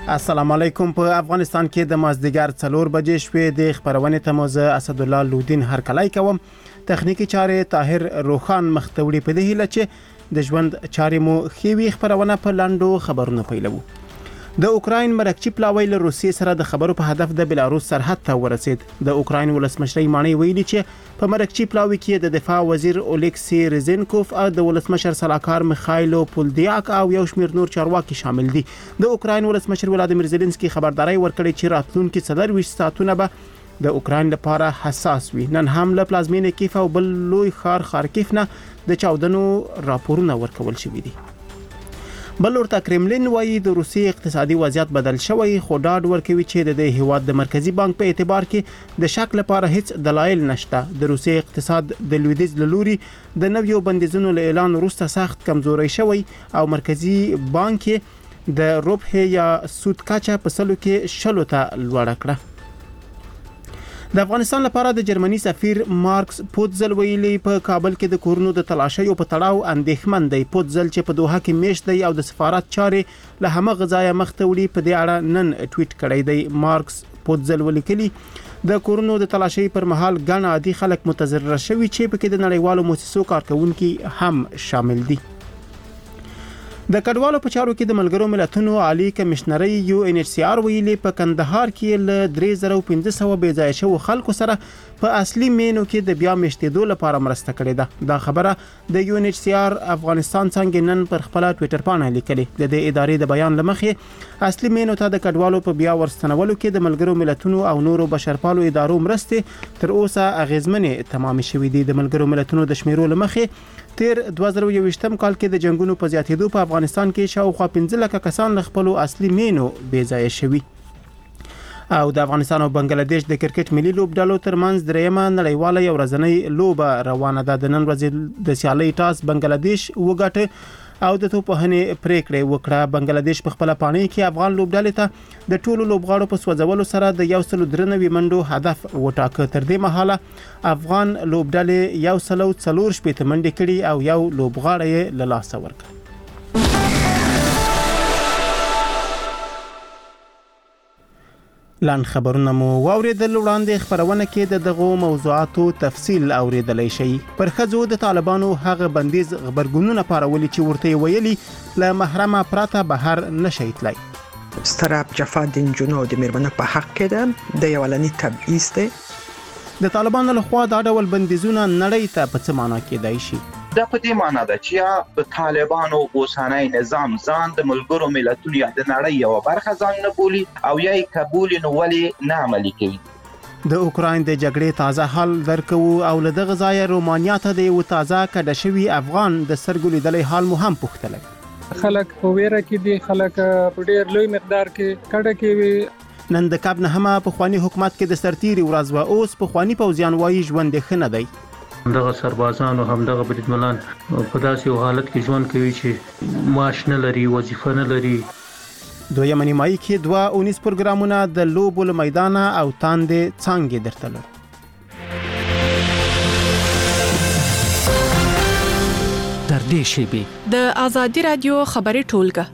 السلام علیکم. په افغانستان کې د مازدیګر 4 بجې شوې د خبرونې ته موزه اسد الله لودین هرکلای کوم. تخنیکی چارې طاهر روخان مختوړي په دې هله چې د ژوند چارې مو خېوي خبرونه په لاندو خبرونه پیلوو. د اوکراین مرکچی پلاوی له روسیې سره د خبرو په هدف د بلاروس سرحد ته ورسید. د اوکراین ولسمشر مانی ویلي چې په مرکچی پلاوی کې د دفاع وزیر اولیکسی رزنکوف او د ولسمشر سلاکار میخایلو پولدیاک او یو شمېر نور چارواکي شامل دي. د اوکراین ولسمشر ولادیمیر زيلنسکي خبرداري ورکړې چې راتلونکي 24 ساعتونه به د اوکراین لپاره حساس وي. نن هم له پلازمینې کیف او بل لوی خارکیف نه د چاودنو راپورونه ورکول شوي دي. بل ورته کرملین وایي د روسیې اقتصادي وضعیت بدل شوی، خو ډاډ ورکوي چې د هیواد د مرکزی بانک په اعتبار کې د شک لپاره هیڅ دلایل نشته. د روسیې اقتصاد د لویدیځ لوري د نویو بندیزونو له اعلان وروسته سخت کمزوري شوی او مرکزی بانک د ربح یا سود کچه په سلو کې 0 ته لوړ کړه. د افغانستان لپاره د جرمني سفیر مارکس پوتزل ویلي په کابل کې د کورونو د تلاشۍ په تړاو اندېښمن دی. پوتزل چې په دوحه کې میشت دی او د سفارت چارې له همغه ځایه مخ ته وړي په دې اړه نن ټویټ کړی دی. مارکس پوتزل ولیکلي د کورونو د تلاشۍ پر مهال ګڼ عادي خلک متضرر شوي چې په کې د نړیوالو مؤسسو کارکونکي هم شامل دي. د کډوالو په چارو کې د ملګرو ملتونو عالی کمشنري UNHCR ویلي په کندهار کې ل 3500 بې ځای شو خلکو سره په اصلي مینو کې د بیا مشتېدو لپاره مرسته کړې ده. دا خبره د UNHCR افغانستان څنګه نن پر خپل ټوئیټر باندې لیکلي. د دې ادارې د بیان لمخې اصلي مینو ته د کډوالو په بیا ورستنولو کې د ملګرو ملتونو او نورو بشرپالو ادارو مرستې تر اوسه اغیزمنې تمام شوې دي. د ملګرو ملتونو د شمیرو لمخې تیر 2021م کال کې د جنگونو په زیاتېدو په افغانستان کې شاوخوا 15 لک کسان له خپل اصلي مینو بې ځای شوي. او د افغانستان او بنگلاديش د کرکټ ملي لوبډالو ترمنځ دریمه نړیواله یو ورځنۍ لوبه روانه ده. د نن ورځې د سیالۍ ټاس بنگلاديش وګټه او د توپوهنې پریکړه وکړه. بنگلاديش په خپل پانی کې افغان لوبډالې ته د ټولو لوبغاړو په سوځولو سره د 193 منډو هدف وټاکه. تر دې مهاله افغان لوبډالې 140 منډې کړي او یو لوبغاړی له لاسه ورکړ. لاند خبرونه مو واوریدل. وړاندې خبرونه کې د دغو موضوعاتو تفصیل اوریدلای شي. پر خځو د طالبانو هغه بندیز خبرګونونه پارولي چې ورته ویلي له محرمه پراته بهر نشي تلای. ستراب جفا د جنو د میرمنو په حق کې ده د یولنی تبعیض ده. د طالبانو لخوا دا ډول بندیزونه نړۍ ته په څه معنی کېدای شي؟ دا په دې معنی ده چې یا په طالبانو اوسنۍ نظام ځان د ملګرو ملتونو یا د نړۍ یو برخه ځان نه بولي او یا قبول نه ولي نه عملي کوي. د اوکراین د جګړې تازه حال درکو او له دغه ځای رومانیا ته د یو تازه کډه شوی افغان د سرګولې دلې حال مو هم پوښتل. خلک په ویره کې دي، خلک په ډېر لوی مقدار کې کډه کوي. نن د کاب نه هم په خواني حکومت کې د سرتيري ورځ و اوس په خواني پوځیان وایي ژوند خنه دی. دغه سربازان او هم دغه بریدمنان په داسې حالت کې ژوند کوي چې معاش نه لري، وظیفه نه لري. دویم نیمایي کې 2 پروګرامونه د لوبو له میدان او تاندې څنګه درته لري. در دې شیبه د ازادي رادیو خبري ټولګه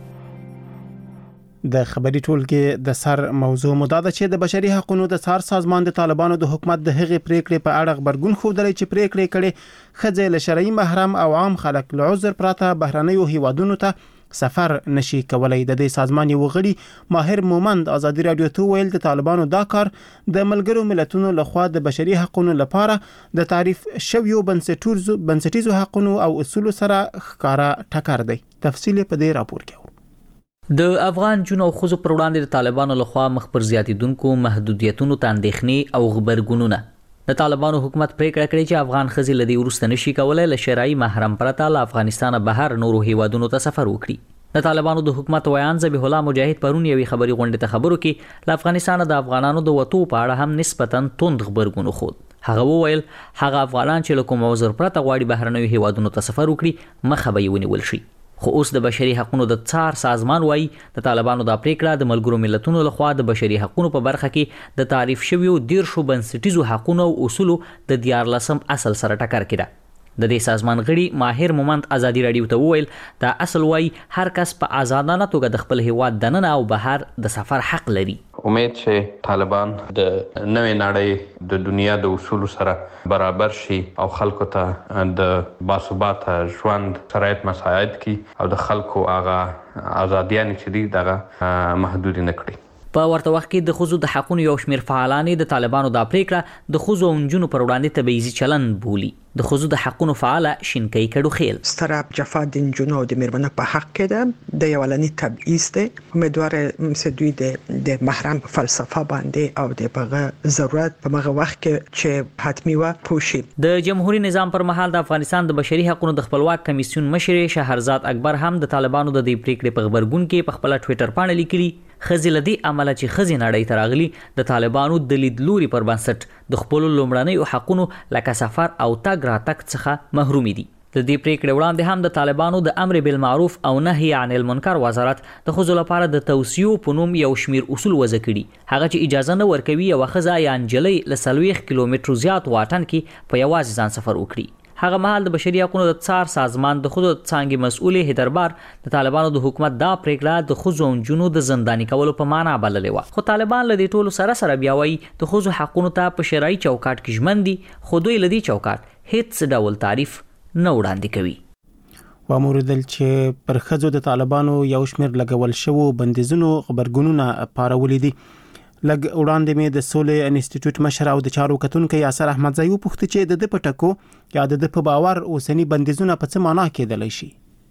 د خبري ټولګه د سر موضوع مداده چې د بشري حقوقو د څار سازمان د طالبانو د حکومت د هغې پریکړې په اړه خبرګون خوندل چې پریکړې کړي خځې له شرعي محرم او عام خلک له عذر پراته بهرنیو هیوادونو ته سفر نشي کولای. د دې سازمان یو غړي ماهر مومند ازادي رادیو ته ویل د طالبانو دا کار د ملګرو ملتونو لخوا د بشري حقوقو لپاره د تعریف شویو بنسټیزو حقوقو او اصول سره ښکارا ټکر دی. تفصیل په دې راپور کې. د افغان جنو خزو پر وړاندې د طالبانو لخوا مخ پر زیاتیدونکو محدودیتونو ته اندېښنې او خبرګونونه. د طالبانو حکومت پریکړه کړې چې افغان خزي لدی ورسته نشي کولای له شرعي محرم پرته له افغانستان بهر نورو هیوادونو ته سفر وکړي. د طالبانو د حکومت ویان ذبیح الله مجاهد پرون یوې خبري غونډې ته خبرو کې له افغانستان د افغانانو د وټو په اړه هم نسبتاً توند خبرګون خود. هغه وویل هغه افغانان چې له کوم عذر پرته غواړي بهرنیو هیوادونو ته سفر وکړي مخه به یې ونیول شي. خو اوس د بشري حقوقو د څار سازمان وایي د طالبانو د پریکړه د ملګرو ملتونو لخوا د بشري حقوقو په برخه کې د تعریف شویو 10 بنسټیزو حقوقو او اصولو د 14 اصل سره ټکر کړي. د دې سازمان غړي ماهر مومند ازادي رادیو ته وویل دا اصل وای هر کس په آزادانه توګه د خپل هیواد دننه او بهر د سفر حق لري. امید چې طالبان د نوې نړۍ د دنیا د اصولو سره برابر شي او خلکو ته د باثباته ژوند شرایط مساعد کی او د خلکو هغه ازادیان چې دي دغه محدود نه کړي. په ورته وخت کې د ښځو د حقوقو یو شمېر فعالان د طالبانو دا پریکړه د ښځو او نجونو پر وړاندې تبعیضي چلند بولي. د ښځو د حقوقو فعاله شینکۍ کډوخیل ستراب جفا د نجونو د میرمنو په حق کې ده د یولنی تبعیض دی. امیدوار چې دوی د محرم فلسفه باندې او د بغه ضرورت په مغه وخت کې چې حتمی و پوشي. د جمهوریت نظام پر مهال د افغانستان د بشري حقوقو د خپلواک کمیسیون مشر شهرزاد اکبر هم د طالبانو د دې پریکړې په خبرګون کې په خپل ټوئیټر باندې لیکلي خزي لدی عمله چې خزي نړۍ تراغلي د طالبانو د لیدلوري پر بنسټ د خپل لومړنۍ حقوقو لکه سفر او تګ راتګ څخه محرومي دي. د دې پریکړې وړاندې هم د طالبانو د امر بالمعروف او نهي عن المنکر وزارت د ښځو لپاره د توصیو په نوم یو شمیر اصول وضع کړي. هغه چې اجازه نه ورکوي یو ښځه یا نجلۍ له 40 کیلومترو زیات واټن کې په یوازې ځان سفر وکړي. هغه مهال د بشري حقوقو د څار سازمان د ښځو څانګې مسؤل هیدربار د طالبانو د حکومت دا پریکړه د ښځو او نجونو د زنداني کولو په معنا بللې و. خو طالبان له دې ټولو سره بیا وایي د ښځو حقوقو ته په شرعي چوکاټ کې ژمن دي، خو دوی له دې چوکاټ هیڅ ډول تعریف نه وړاندې کوي. واموردل چې پر ښځو د طالبانو یو شمېر لګول شوو بندیزونو خبرګونونه پارولې دي. لګ وړاندې مې د سولې انسټیټیوټ مشر او د چارو کتونکو یاسر احمدزی وپوښتنه چې د پټکو یا د په باور اوسنی بندیزونه په څه معنا کېدلی شي.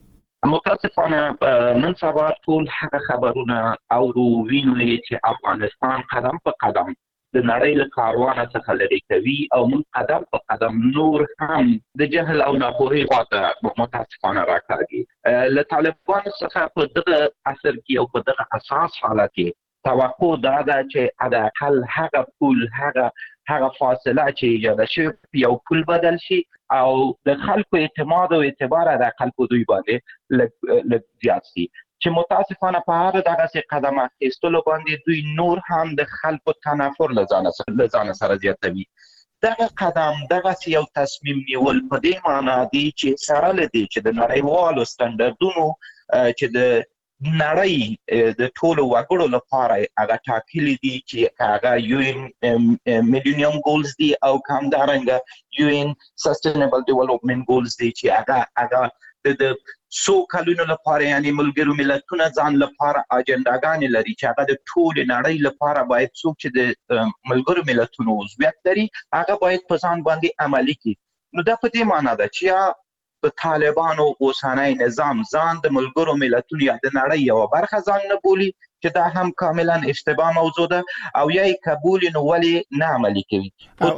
متاسفانه نن سبا ټول هغه خبرونه او وینو چې افغانستان قدم په قدم د نړۍ له کاروان څخه لري کوي او موږ قدم په قدم نور هم د جهل او ناپوهۍ خواته متاسفانه راکاږي. له طالبانو څخه په دغه عصر کې او په دغه اساس حالت کې توقع دا ده چې حد اقل هغه پول هغه فاصله چې ایجاد شي یو پول بدل شي او د خلکو اعتماد او اعتبار د خلکو دوی باندې لږ زیات شي چې متاسفانه په هر دغه قدم اخیستلو باندې دوی نور هم د خلکو تنفر لزان سره زیاتوي. دغه قدم دغه یو تصمیم نیول په دې معنا دی چې سره لدی چې د نړیوالو سټنډردونو چې د نړۍ د ټولو وګړو لپاره هغه ټاکلي دي چې هغه UN میلیونیم ګولز دي او همدارنګه UN سستینبل ډیولپمنٹ ګولز دي چې هغه د سو کلونو لپاره یعنی ملګرو ملتونو ځان لپاره اجنداګانې لري چې هغه د ټول نړۍ لپاره باید څوک چې د ملګرو ملتونو عضویت لري هغه باید په ځان باندې عملي کړي. نو دا په دې معنا ده چې د طالبانو اوسنی نظام ځان د ملګرو ملتونو یا د نړۍ یو برخه ځان نه بولي چې دا هم کاملا اشتباه موضوع ده او یا قبول نو ولی نه عملي کوي.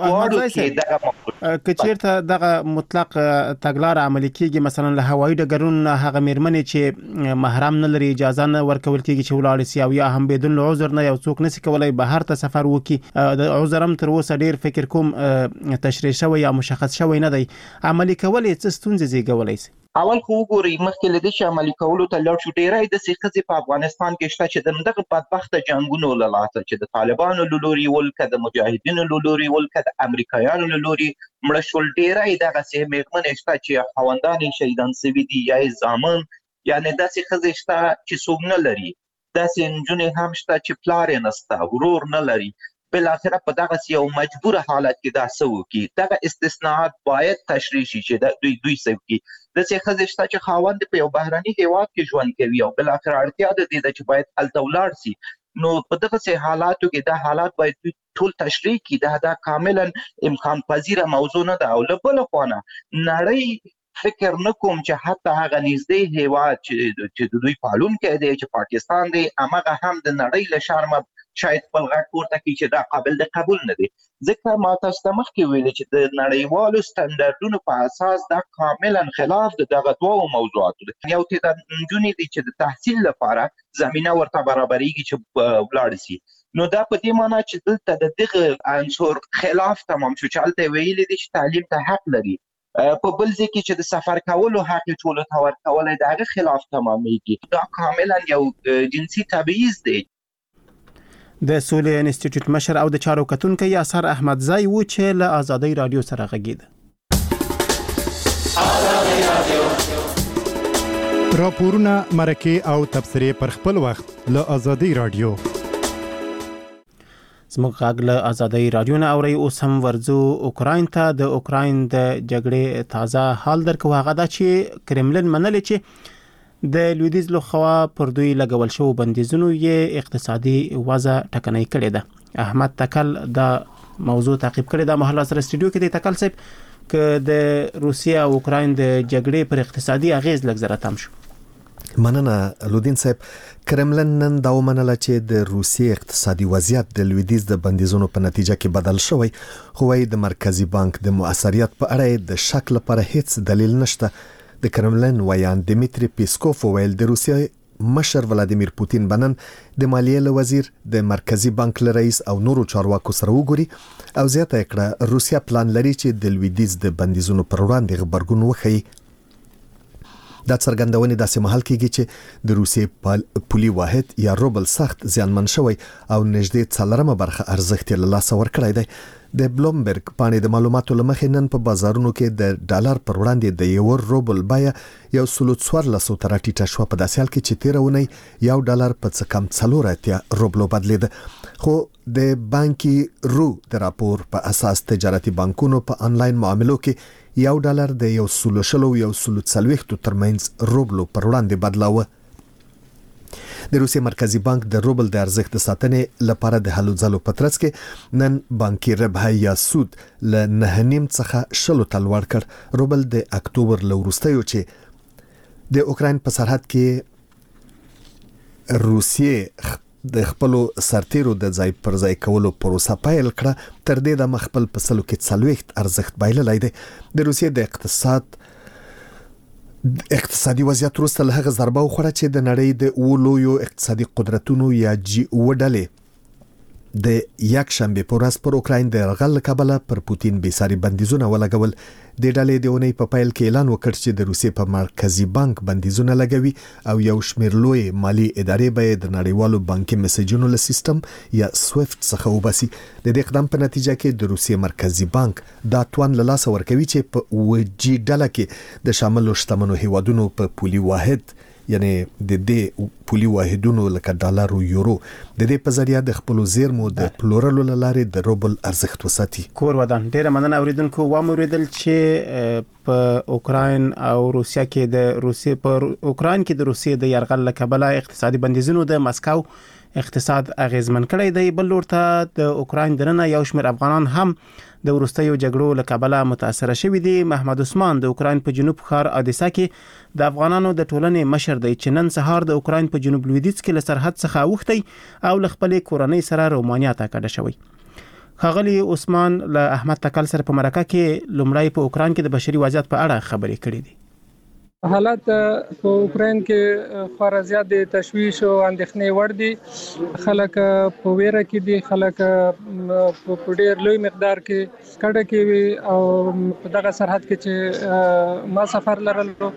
کچیرته دغه مطلق تګلار عملي کیږي مثلا له هوایي ډګرونو هغه میرمنې چې محرم نه لري اجازه نه ورکول کیږي چې ولاړ شي او یا هم بدون عذر نه یو څوک نشي کولای بهر ته سفر وکړي. د عذر هم تر اوسه ډیر فکر کوم تشریح شوی یا مشخص شوی نه دی. عملي کول یې څه ستونزې زیږولای شي؟ اول خو وګورئ مخکې له دې چې عملي کولو ته لاړ شو ډیری د ښځې په افغانستان کې شته چې دغه بدبخته جنګونو له لاسه چې د طالبانو له لوري ول که د مجاهدینو له لوري ول که د امریکایانو له لوري مړه شول ډیری دغسې میرمنې شته چې خاوندان یې شهیدان شوي دي یا یې زامن یعنې داسې ښځې شته چې څوک نه لري، داسې نجونې هم شته چې پلار یې نشته ورور نه لري. بالاخره په دغه یو مجبور حالت کې دا څه وکړي. دغه استثناءات باید تشریح شي چې دوی څه وکړي. داسې ښځې شته چې خاوند په یو بهرني هیواد کې ژوند کوي او بالاخره اړتیا د دې ده چې باید هلته ولاړ شي. نو په دغسې حالاتو کې دا حالات باید دوی ټول تشریح کړي. دا کاملا امکان پذیره موضوع نه ده. او له بله خوا نه نړۍ فکر نکوم چې حتی هغه نږدې هیواد چې دوی پالونکی دی چې پاکستان دی همغه هم د نړۍ له شرمه شاید خپل غږ پورته کړي چې دا قابل د قبول نه دی. ځکه ما تاسو ته مخکې ویلي چې د نړیوالو سټنډردونو په اساس دا کاملا خلاف د دغه دوو موضوعاتو دی. یو تعداد نجونې دي چې د تحصیل لپاره زمینه ورته برابریږي چې ولاړ شي. نو دا په دې معنا چې دلته د دغه عنصر خلاف تمام شو چې هلته ویلي دي چې تعلیم ته حق لري. په بل ځای کې چې د سفر کولو حق ټولو ته ورکولی د هغه خلاف تمامیږي. دا کاملا یو جنسي تبعیض دی. د سولې انسټیټیوټ مشر او د چارو کتونکو یاسر احمدزی و چې له آزادۍ رادیو سره غږیده. راپورونه مرکه او تبصرې پر خپل وخت له آزادۍ رادیو. زموږ غږ له آزادۍ رادیو نه اوري. اوس هم ورځو اوکراین ته. د اوکراین د جګړې تازه حال درکو هغه دا چې کرملن منلې چې د لویدیځ لخوا پر دوی لګول شو بندیزونو یې اقتصادي وضع ټکنۍ کړې ده. احمد تکل دا موضوع تعقیب کړی دا مهال سره استودیو کې د تکل صاحب ک د روسیا او اوکراین د جګړې پر اقتصادي اغیز لږ زره تم شو. مننه لودین صاحب. کرملن نن دا ومنله چې د روسیې اقتصادي وضعیت د لویدیځ د بندیزونو په نتیجه کې بدل شوی، خو وايي د مرکزی بانک د مؤثریت په اړه د شک لپاره هیڅ دلیل نشته. د کرملن ویان دمیتری پیسکوف ویل د روسیې مشر ولادیمیر پوتین بنن د مالیې له وزیر د مرکزی بانک له رئیس او نورو چارواکو سره وګوري او زیاته کړه روسیا پلان لري چې د لویدیځ د بندیزونو پر وړاندې غبرګون وکړي. دا څرګندونه داسې مهال کېږي چې د روسیې پولي واحد یا روبل سخت زیانمن شوی او نږدې 4 برخه ارزښت له لاسه ورکړی دی. د بلومبرګ پاڼې د معلوماتو لمخې نن په بازارونو کې د ډالر پر وړاندې د یو روبل بیه 1.14 تر ټیټه شو په داسې حال کې چې تیرونی یو ډالر په څه کم 4 روبلو بدلید. خو د بانکي رو د راپور په اساس تجارتي بانکونو په انلاین معاملو کې یو ډالر د 1.40 ترمنځ روبلو پر وړاندې بدلاوه. د روسیې مرکزی بانک د روبل د ارزښت ساتنې لپاره د هلو ځلو په ترڅ کې نن بانکي ربح یا سود له 9.5 څخه 10 ته لوړ کړ. روبل د اکتوبر له وروستیو چې د اوکراین په سرحد کې روسیې د خپل سرتیرو د ځای پر ځای کولو پروسه پیل کړه، تر دې د مخبل په سلو کې 40 ارزښت بایللای دی. د روسیې د اقتصادي وضعیت وروسته له هغه ضربه وخوړه چې د نړۍ د اولویو اقتصادي قدرتونو یا جی او ډلې د یک شنبه پر ورځ پر اوکراین د یرغل کابل پر پوتین بېساري بندیزونه ولګول. د ډلې د اونۍ په پیل کې اعلان وکړ چې د روسیې په مرکزی بانک بندیزونه لګوي او یو شمېر لوی مالی ادارې به د نړیوالو بانکي میسجونو له سیستم یا سویفت څخه وباسي. د دې اقدام په نتیجه کې د روسیې مرکزی بانک دا توان له لاسه ورکوي چې په وجی ډله کې د شامل شتمنو هیوادونو په پولي واحد یعنی د دې پولي واحدونو لکه ډالر او یورو د دې په ذریعہ د خپل زیرمو د پلورلو لارې د روبل ارزښت وساتي. کور ودان ډیره مننه اوریدونکو. واموریدل چې په اوکراین او روسیا کې د روسیې پر اوکراین کې د روسیې د یرغل له کبله اقتصادي بندیزونو د مسکو اقتصاد اغیزمن کړی دی. بل لورته د اوکراین دننه یو شمېر افغانان هم د وروستیو جګړو له کبله متاثر شوي دي. محمد عثمان د اوکراین په جنوب ښار اودیسا کې د افغانانو د ټولنې مشر دی چې نن سهار د اوکراین په جنوب لویدیځ کې له سرحد څخه اوښتی او له خپلې کورنۍ سره رومانیا ته کډه شوی. ښاغلي عثمان له احمد تکل سره په مرکه کې لومړی په اوکراین کې د بشري وضعیت په اړه خبرې کړې دي. حالات په اوکراین کې خورا زیات د تشویش او اندېښنې وړ دي. خلک په ویره کې دي، خلک په ډېر لوی مقدار کې کډه کوي او په دغه سرحد کې چې ما سفر لرلو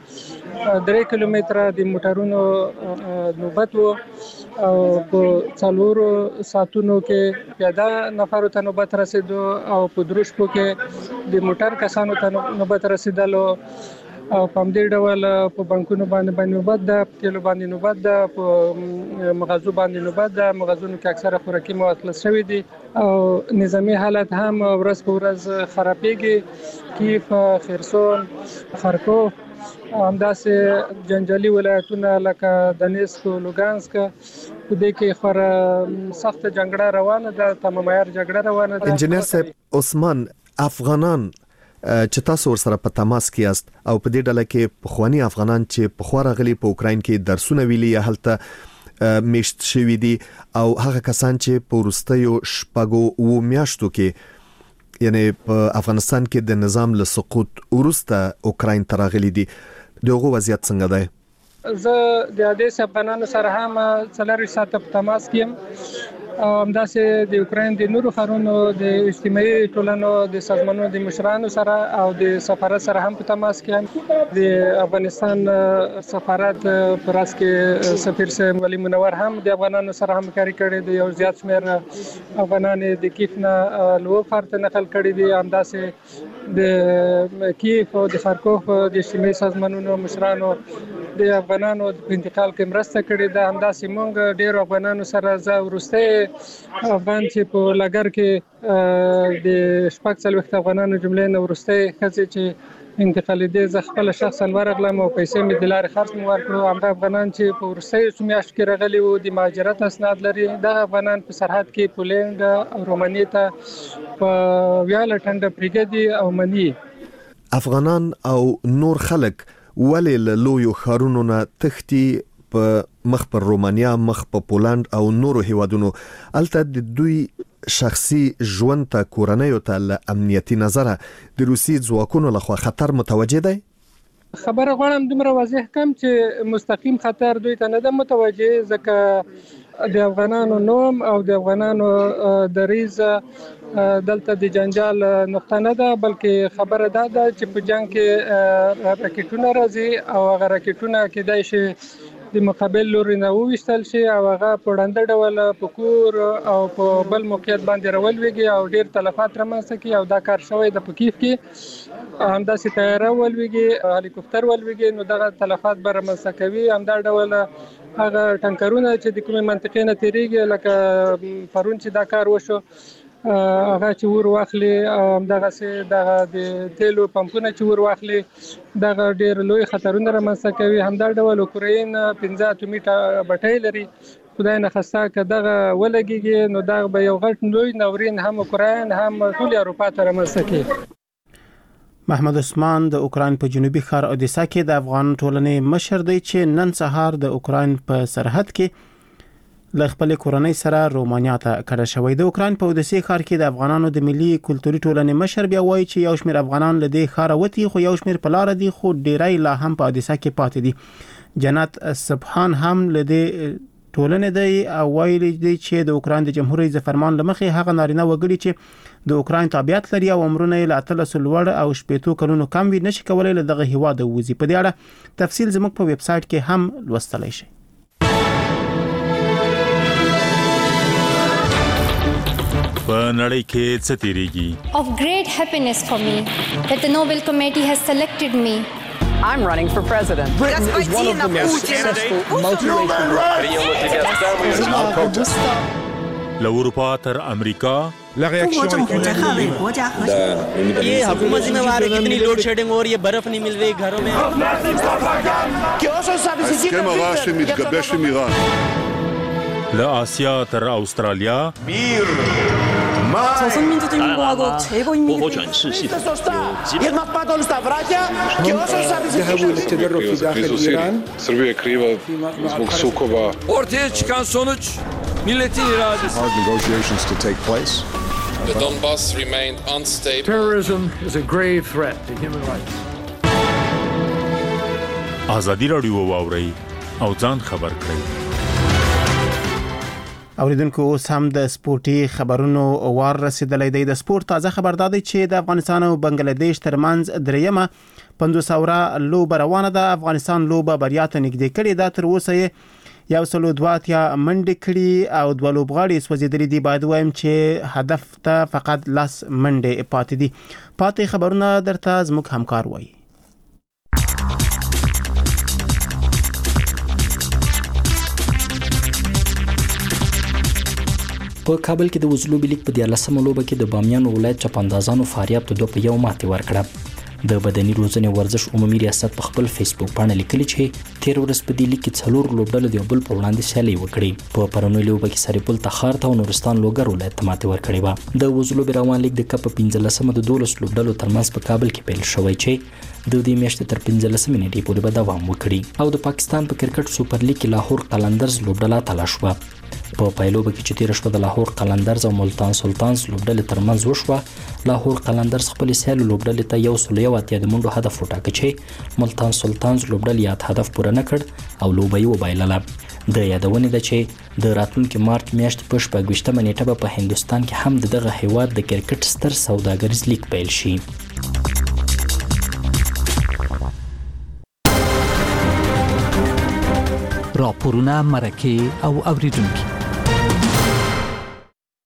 3 کیلومتره د موټرونو نوبت وو او په 4 ساعتونو کې پیاده نفرو ته نوبت رسیدو او په دروشکو کې د موټر کسانو ته نوبت رسیدلو او په دې ډول په بانکونو باندې نوبت ده، په تیلو باندې نوبت ده، په مغازو باندې نوبت ده. مغازونو کې اکثره خوراکي مواد خلاص شوي دي او نظامی حالت هم ورځ په ورځ خرابېږي. کیف، خرسون، خارکوف همداسې جنجالي ولایتونه لکه دنیسک او لوګانسک په دې کې خورا سخت جګړه روانه ده، تمام عیار جګړه روانه ده. انجنیر صاحب عثمان، افغانان چې تاسو ورسره په تماس کې یاست او په دې ډله کې پخوانی افغانان چې په خورا غلي په اوکراین کې درسونه ویلي یا هلته میشت شوي دي او هغه کسان چې په وروستیو شپږو میاشتو کې یعنی په افغانستان کې د نظام له سقوط وروسته اوکراین ته راغلي دي، دغه وضعیت څنګه دی؟ زه د عادي افغانانو سره هم 4 ساعته په تماس کې یم. همداسې د اوکراین د نورو ښارونو د اجتماعي ټولنو د سازمانونو د مشرانو سره او د سفارت سره هم په تماس کې یم. د افغانستان سفارت پر اس کې سفیر صاحب ولی منور هم د افغانانو سره همکاري کړې ده. یو زیات شمېر افغانان د کیف نه لوو ښار ته نقل کړي دي. همداسې د کیف او د خارکوف د اجتماعي سازمانونو مشرانو د افغانانو په انتقال کې مرسته کړې ده. همداسې موږ ډېرو افغانانو سره زه وروستی افغان چې په لګر کې د 40 افغانانو جملې نه وروستی ښځې چې انتقالېدې زه خپله شخصا ورغلم او پیسې مې د لارې خرڅ مې ورکړو. همدا افغانان چې په وروستیو څو میاشتو کې راغلي وو د مهاجرت اسناد لري، دغه افغانان په سرحد کې پولینډ او رومانیې ته په ویاله ټنډه پرېږدي او مني. افغانان او نور خلک ولې له لویو ښارونو نه تښتي په مخ پر رومانیا، مخ په پولند او نورو هیوادونو؟ البته د دوی شخصي ژوند ته، کورنۍ ته له امنیتي نظره د روسي ځواکونو لخوا خطر متوجه دی. خبره غواړم دومره واضح کم چې مستقیم خطر دوی ته نه ده متوجه، ځکه د افغانانو نوم او د افغانانو دریز دلته د جنجال نقطه نه ده، بلکې خبره دا ده چې په جنگ کې راکټونه راځي او هغه راکټونه کېدای شي د مقابل لوري نه وویشتل شي او هغه په ډنډه ډول په کور او په بل موقعیت باندې راولويږي او ډیر تلفات رامنځته کوي. او دا کار شوی د پکیف کې همداسې طیاره ولويږي، هلیکوپټر ولويږي، نو دغه تلفات به رامنځته کوي. همدا ډول هغه ټانکرونه چې د کومې منطقې نه تیریږي، لکه پرون چې دا کار وشو، هغه چې ور واخلي، همدغسې دغه د تیلو پمپونه چې ور واخلي، دغه ډېر لوی خطرونه رامنځته کوي. همدا ډول اوکراین 15 اټومي بټۍ لري، خدای نخواسته که دغه ولګېږي نو دغه به یو غټ لوی ناورین هم اوکراین هم ټول اروپا ته رامنځته کوي. محمد عثمان د اوکراین په جنوبي ښار اودیسا کې د افغان ټولنې مشر دی چې نن سهار د اوکراین په سرحد کې له خپل کورنۍ سره رومانیا ته کډه شوی. د اوکراین په اودیسا ښار کې د افغانانو د ملي کلتوري ټولنې مشر بیا وایي چې یو شمېر افغانان له دې ښاره وتی، خو یو شمېر په لار دي، خو ډیری لا هم په اودیسا کې پاتې دي. جنت سبحان هم له دې ټولنې دی او وایي دی چې د اوکراین د جمهور رئیس فرمان لمخې هغه نارینه وګړي چې د اوکراین تابعیت لري او عمرونه یې له 13 لوړ او 18 کلونو کم وي نشي کولای له دغه هیواد ووځي. په دې اړه تفصیل زموږ په ویب سټ کې هم لوستلای شئ. په نړۍ کې څه تیریږي؟ Of great happiness for me that the Nobel Committee has selected me. I'm running for president. Britain is one of the most successful multiracial. له اروپا تر امریکا ये हुकूमत जिम्मेवार है, कितनी load shedding हो रही है, बर्फ नहीं मिल रही घरों में. له آسیا تر استرالیا 조선민주주의공화국 최고입니다. Ortaya çıkan sonuç milletin iradesi. Hard negotiations to take place. The Donbass remained unstable. Terrorism is a grave threat to human rights. ازادي راډیو واوري او ځان خبر کړئ. اوریدونکو اوس هم د سپورتي خبرونو وار رسیدلی دی. د سپورت تازه خبر دا دی چې د افغانستان او بنگلاديش ترمنځ دریمه 500 اوره لوبه روانه ده. افغانستان لوبه بریا ته نږدې کړې ده، تر اوسه یې 102 منډې کړي او 2 لوبغاړي سوځېدلي دي. باید وایم چې هدف ته فقط 10 منډې پاتې دي. پاتې خبرونه درته زموږ همکار وایي. په کابل کې د وزلوبي لیگ په 14مه لوبه کې د بامیان ولایت چپاندازانو فاریاب ته 2-1 ماتې ورکړه. د بدني روزنې ورزش عمومي ریاست په خپل فیسبوک باندې لیکلي چې تیر ورځ په دې لیگ کې 4 لوبډلې د بل په وړاندې سیالي وکړي. په پرونی لوبه کې سریپل تخار ته او نورستان لوګر ولایت ته ماتې ورکړې و. د وزلوبي روان لیگ د کپ 15مه د 12 لوبډلو ترمنځ په کابل کې پیل شوی چې د دې میاشتې تر 15 نیټې پورې به دوام وکړي. او د پاکستان په کرکټ سوپر لیگ کې لاهور قلندرز لوبډله تلاش و. په پایلوبه کې چې تیر شپه د لاهور قلندرز او ملتان سلطانز لوبډلې ترمنځ وشوه. لاهور قلندرز خپل سیال لوبډلې ته 101 د منډو هدف وټاکه چې ملتان سلطانز لوبډلې یاد هدف پوره نه کړ او لوبه یې وبایلله. د یادونې ده چې د راتلونکي مارچ میاشتې په 28مه نیټه په هندستان کې هم دغه هیواد د کرکټ ستر سوداګریز لیگ پیل شي. راپورونه مرکه او اوریدونکو.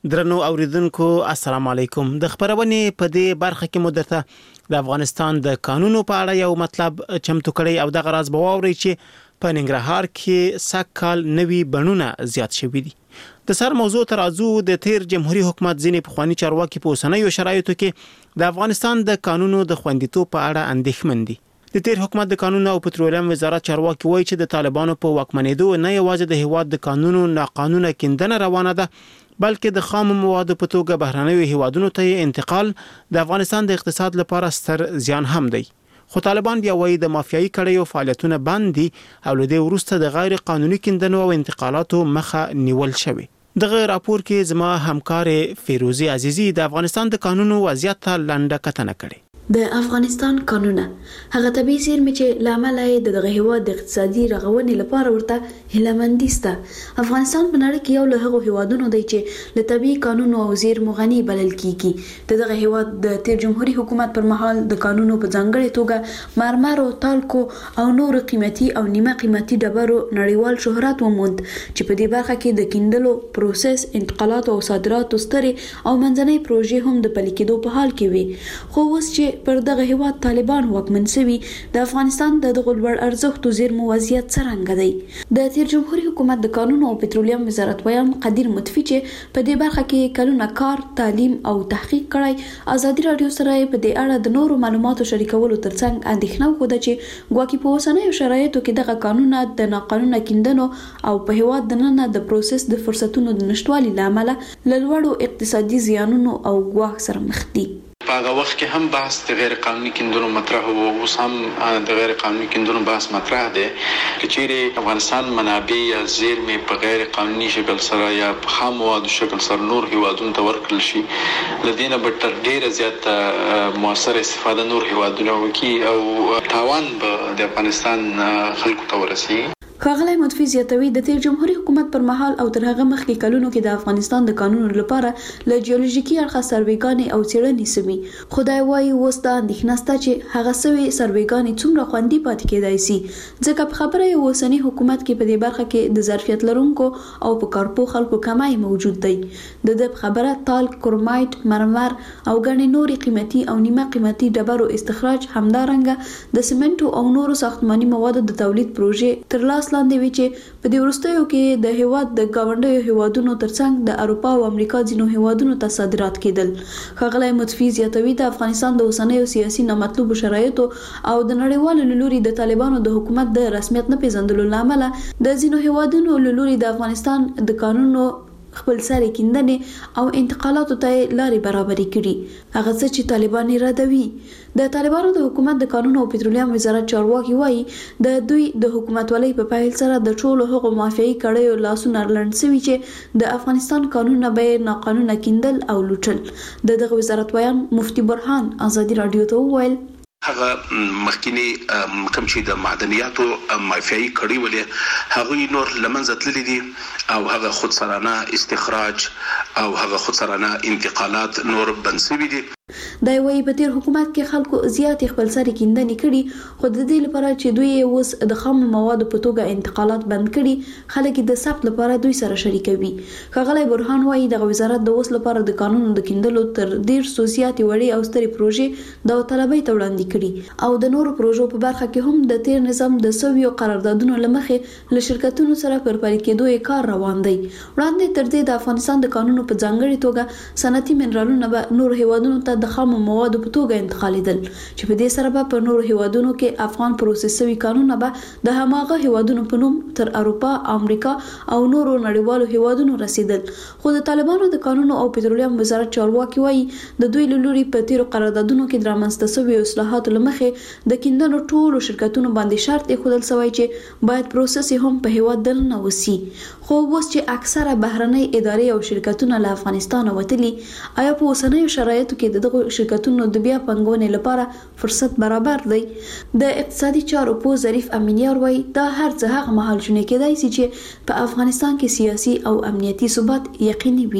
درنو اوریدونکو السلام علیکم. د خبرونې په دې برخه کې مدته د افغانستان د قانونو په اړه یو مطلب چمتو کړی او د غراض بواوري چې په ننګرهار کې سکهال نوي بڼونه زیات شوي دي. د سر موضوع ترازو د تیر جمهوریت حکومت ځینې پخوانی چارواکي په اوسنیو شرایطو کې د افغانستان د قانونو د خوندیتوب په اړه اندېښمن دي. د تیر حکومت د قانون او پټرولیم وزارت چارواکي وایي چې د طالبانو په واکمنېدو نه یوازې د هیواد د قانونو ناقانونه کیندنه روانه ده، بلکې د خام موادو په توګه بهرنیو هیوادونو ته انتقال د افغانستان د اقتصاد لپاره ستر زیان هم دی. خو طالبان بیا وایي د مافیایي کړیو فعالیتونه بند دي او له دې وروسته د غیر قانوني کیندنو او انتقالاتو مخه نیول شوی. دغه راپور کې زما همکار فیروزی عزیزی د افغانستان د قانونو وضعیت ته لنډه کتنه کړې. د افغانستان قانونه هغه طبيعي زیرمې چې لامل یې دغه هیواد د اقتصادي رغونې لپاره ورته هیلمندي سته. افغانستان په نړۍ کې یو له هغو هیوادونو دی چې له طبيعي قانونو او زیرمو غني بلل کیږي. دغه هیواد د تیر جمهوریت حکومت پر مهال د قانونو په ځانګړي توګه مرمر او تالکو او نور قیمتي او نیمه قیمتي ډبرو نړیوال شهرت وموند چې په دې برخه کې د کیندلو پروسس، انتقالات او صادراتو سترې او منځنۍ پروژې هم د پلي کېدو په حال کې وي. خو اوس چې پر دغه هیواد طالبان واکمن شوي، د افغانستان د دغه لوړ ارزښتو زیرمو وضعیت څرنګه دی؟ د تیر جمهوریت حکومت د قانون او پټرولیم وزارت ویان قدیر مطفی چې په دې برخه کې کلونه کار، تعلیم او تحقیق کړی، ازادي رادیو سره په دې اړه د نورو معلوماتو شریکولو ترڅنګ اندېښنه وکړه چې ګواکې په اوسنیو شرایطو کې دغه قانونه د ناقانونه کیندنو او په هیواد دننه د پروسس د فرصتونو د نشټوالي لامل له لوړو اقتصادي زیانونو او ګواښ سره مخ دي. په هغه وخت کې هم بحث د غیر قانوني کیندنو مطرح وو، اوس هم د غیر قانوني کیندنو بحث مطرح دی. کچېرې افغانستان منابع یا زیرمې په غیر قانوني شکل سره یا په خام موادو شکل سره نور هیوادونو ته ورکړل شي، لدینه به تر ډیره زیات مؤثر استفاده نور هیوادونه وکړي او تاوان به د افغانستان خلکو ته ورسي. ښاغلی مطفی زیاتوي د تیر جمهوریت حکومت پر مهال او تر هغه مخکې کلونو کې د افغانستان د قانونو لپاره له جیولوژیکي اړخه سروېګانې او څېړنې سوي. خدای وایي اوس دا اندېښنه شته چې هغه سوي سروېګانې څومره خوندي پاتې کېدای شي، ځکه په خبره یې اوسني حکومت کې په دې برخه کې د ظرفیت لرونکو او په کارپو خلکو کمای موجود دی. د دې خبره تالک، کرومایټ، مرمر او ګڼې نورې قیمتي او نیمه قیمتي ډبرو استخراج، همدارنګه د سیمنټو او نورو ساختماني موادو د تولید پروژې تر لاس لاندې وي چې په دې وروستیو کې د هیواد د ګاونډیو هیوادونو ترڅنګ د اروپا او امریکا ځینو هیوادونو ته صادرات کېدل. ښاغلی مطفی زیاتوي د افغانستان د اوسنیو سیاسي نامطلوبو شرایطو او د نړیوالو له لوري د طالبانو د حکومت د رسمیت نه پیژندلو له امله د ځینو هیوادونو له لوري د افغانستان د قانونو خپل سره کیندنې او انتقالاتو ته لارې برابرې کړي، هغه څه چې طالبان ردوي. د طالبانو د حکومت د قانون او پټرولیم وزارت چارواکي وایي د دوی د حکومتولۍ په پیل سره د ټولو هغو مافیایي کړیو لاسونه لنډ شوي چې د افغانستان قانونونه به ناقانونه کیندل او لوټل. دغه وزارت ویان مفتي برهان ازادي رادیو ته وویل هغه مخکینی کوم چې د معدنیاتو مافیایي کړي ولې هغه نور لمنځه تللي دي او هغه خودسرانه استخراج او هغه خودسرانه انتقالات نور بنسوي دي. دا وایي په تیر حکومت کې خلکو زیات خپل سره کیندنې کړي، خو د دې لپاره چې دوی اوس د خام موادو په توګه انتقالات بند کړي، خلک د ثبت لپاره دوی سره شریکوي. ښاغلی برهان وایي دغه وزارت د اوس لپاره د قانونو د کیندلو تر 150 زیاتې وړې او سترې پروژې داوطلبۍ ته وړاندې کړي او د نورو پروژو په برخه کې هم د تیر نظام د سویو قراردادونو لمخې له شرکتونو سره پر پلي کېدو یې کار روان دی. وړاندې تر دې د افغانستان د قانونو په ځانګړي توګه صنعتي منرالونه به نور هیوادونو ته د خام موادو په توګه انتقالیدل، چې په دې سره به په نور هیوادونو کې افغان پروسس شوي قانونونه به د هماغه هیوادونو په نوم تر اروپا، امریکا او نورو نړیوالو هیوادونو رسیدل. خو د طالبانو د قانون او پټرولیم وزارت چارواکي وایي د دوی له لوري په تیرو قراردادونو کې د رامنځته شوي اصلاحاتو له مخې د کیندنو ټولو شرکتونو باندې شرط ایښودل شوی چې باید پروسس هم په هیواد دننه وسي. خو اوس چې اکثره بهرنۍ ادارې او شرکتونه له افغانستان وتلي، آیا په اوسنیو شرایطو کې دغه شرکتونو د بیا پنګونې لپاره فرصت برابر دی؟ د اقتصادي چارو په ظریف امینیار وایي دا هر څه هغه مهال شونې کېدای شي چې په افغانستان کې سیاسي او امنیتي ثبات یقیني وي.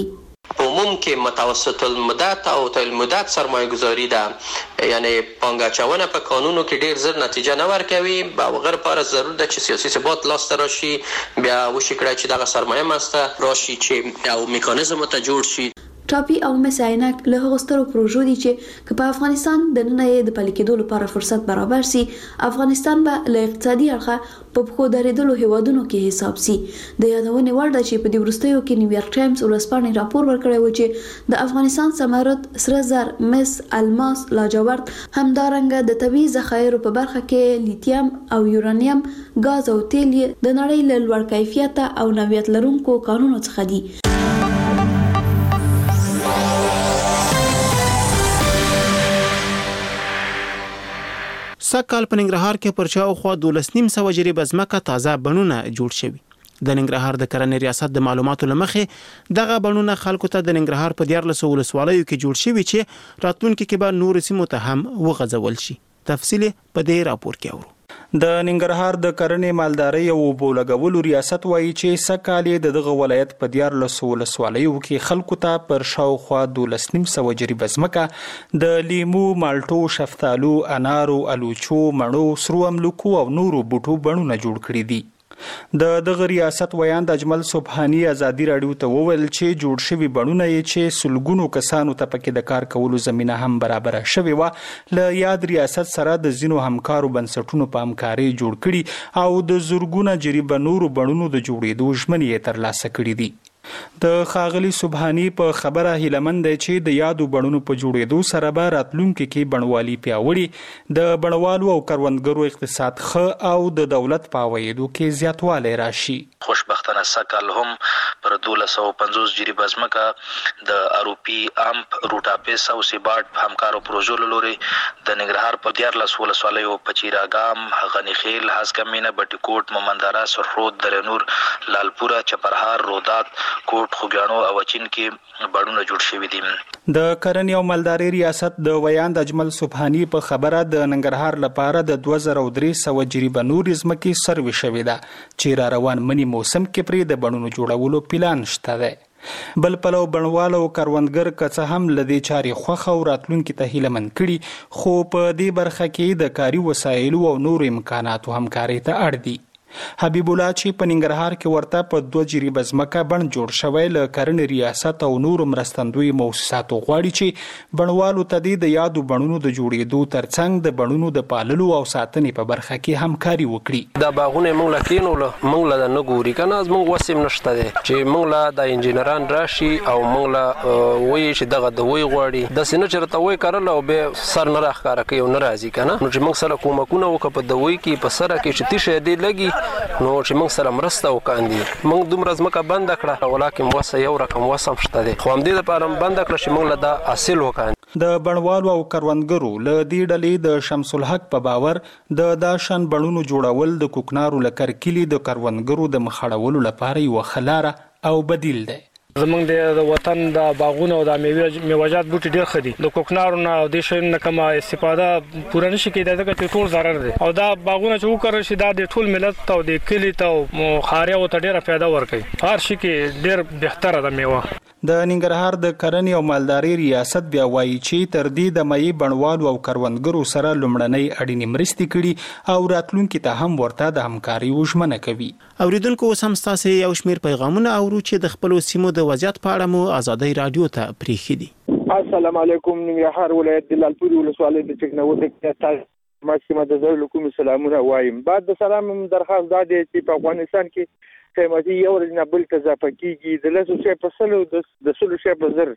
په عموم کې متوسط المدت او طویل المدت سرمایه گذاری ده، یعنی پانګه اچونه په قانونو کې ډیر زر نتیجه نه ورکوي. او غیر لپاره ضرور ده چې سیاسي ثبات لاسته راشي، بیا وشي کړی چې دغه سرمایه منځته راشي چې یو میکانیزم ته جوړ شي. ټاپي او مس عینک له هغو سترو پروژو دي چې په افغانستان د نن د پلي کېدو لپاره فرصت برابر سي، افغانستان به له اقتصادي اړخه په پخو درېدلو هیوادونو کې حساب سي. د یادونې وړ ده چې په دې وروستیو کې نیویارک ټایمز ورځپاڼې راپور ورکړی و چې د افغانستان ثمرات سره زر، مس، الماس، لاجورد، همدارنګه د طبیعي ذخایرو په برخه کې لیتیم او یورانیم، ګاز او تیل د نړۍ له لوړ کیفیت او نوعیت لرونکو کانونو څخه دي. سږ کال په ننګرهار کې پر شاوخوا 12.5 جریبه ځمکه تازه بڼونه جوړ شوي. د ننګرهار د کرنې ریاست د معلوماتو له مخې دغه بڼونه خلکو ته د ننګرهار په 14 ولسوالیو کې جوړ شوي چې راتلونکي کې به نور سیمو ته هم وغځول شي. تفصیل په دې راپور کې اورو. د ننګرهار د کرنې مالدارۍ او اوبو لګولو ریاست وایي چې سږ دغه ولایت په 14 ولسوالیو کې خلکو ته پر شاوخوا 12.5 جریبه ځمکه د لیمو، مالټو، شفتالو، انارو، الوچو، مڼو، سرو املوکو او نورو بوټو بڼونه جوړ کړي دي. د دغه ریاست ویاند اجمل سبحانی ازادي راډیو ته وویل چې جوړ شوي بڼونه یې چې سلګونو کسانو ته پکې د کار کولو زمینه هم برابره شوې وه، له یاد ریاست سره د ځینو همکارو بنسټونو په همکارۍ جوړ کړي او د زرګونه جریبه نورو بڼونو د جوړېدو ژمنې یې ترلاسه کړي دي. د خاغلی سبحانی په خبره هیلمند دی چې د یادو بڼونو په جوړېدو سره به راتلونکي کې بڼوالي پیاوړي، د بڼوالو او کروندګرو اقتصاد ښه او د دولت په عوایدو کې زیاتوالی راشي. خوشبختانه سږ هم پر 1250 جریبه ځمکه د اروپي امپ، روټاپیس او سیباټ همکارو پروژو له لوري د ننګرهار په 14 ولسوالیو په چیراګام، غنیخیل، هسکمینه، بټي کوټ، مومندره، سرخرود، درنور، لالپوره، چپرهار، رودات، کوټ، خوګیاڼو او اچین کې بڼونه جوړ شوي دي. د کرنې او مالدارۍ ریاست د ویاند اجمل سبحانی په خبره د ننګرهار لپاره د 2300 جریبه نورې ځمکې سروې شوې ده چې را روان منی موسم کې پرې د بڼونو جوړولو پلان شته دی. بل پلو بڼوال او کروندګر که څه هم له دې چارې خوښه او راتلونکي ته هیلهمند کړي، خو په دې برخه کې د کاري وسایلو او نورو امکاناتو همکارۍ ته اړ دي. حبیب الله چې په ننګرهار کې ورته په 2 جریبه ځمکه بڼ جوړ شوی، له کرنې ریاست او نورو مرستندوی موسساتو غواړي چې بڼوالو ته د یادو بڼونو د جوړېدو ترڅنګ د بڼونو د پاللو او ساتنې په برخه کې همکاري وکړي. دا باغونه موږ لا کینول، موږ لا نه ګوري کنه، موږ وسیم نشته دي چې موږ لا د انجینران راشي او موږ لا وایي چې دغه د وی غواړي د سینه چرته وای کارل او به سر نه راخاره کوي او ناراضي کنه، نو چې موږ سره کومکونه وکړو په دوی کې په سره کې چې تیشه دی لګي نو چې موږ سره مرسته وکاندي. موږ دومره ځمکه بند کړه ولکه وسه یو رقم وسم شته دي، خو هم دې لپاره بند کړه چې موږ له دا حاصل وکاندي. د بڼوالو او کروندګرو له دې ډلې د شمس الحق په باور د داشن بڼونو جوړول د کوکنارو لکر کلی د کروندګرو د مخړولو لپاره یو خلاره او بدیل دی. زمونږ د وطن د باغونو او د میوه‌جات بوټي ډېر ښه دي، د کوکنارو نه او د شیانو نه کومه استفاده پوره نشي کېدای ځکه چې ټول ضرر دي، او دا باغونه چې وکړل شي دا د ټول ملت ته او د کلي ته او خاریو ته ډېره فایده ورکوي. هر شي کې ډېر بهتره ده میوه. د ننګرهار د کرنې او مالدارۍ ریاست بیا وایي چې تر دې د مې بڼوالو او کروندګرو سره لومړنۍ اړینې مرستې کړي او راتلونکي ته هم ورته د همکاري ژمنه کوي. اوریدونکو اوس هم ستاسو یو شمېر پیغامونه اورو چې د خپلو سیمو د وضعیت په اړه مو ازادۍ رادیو ته پریښي دي. السلام علیکم. ننګرهار ولایت د لالپورې ولسوالۍ د ټکنالوژي کې ماشومه د زړه کوم سلامونه وایم. بعد د سلام درخواست دا دی چې په افغانستان کې قیمتي یو ورځ بل ته اضافه کیږي، د لاسو شی په سلو د سلو شی په زر،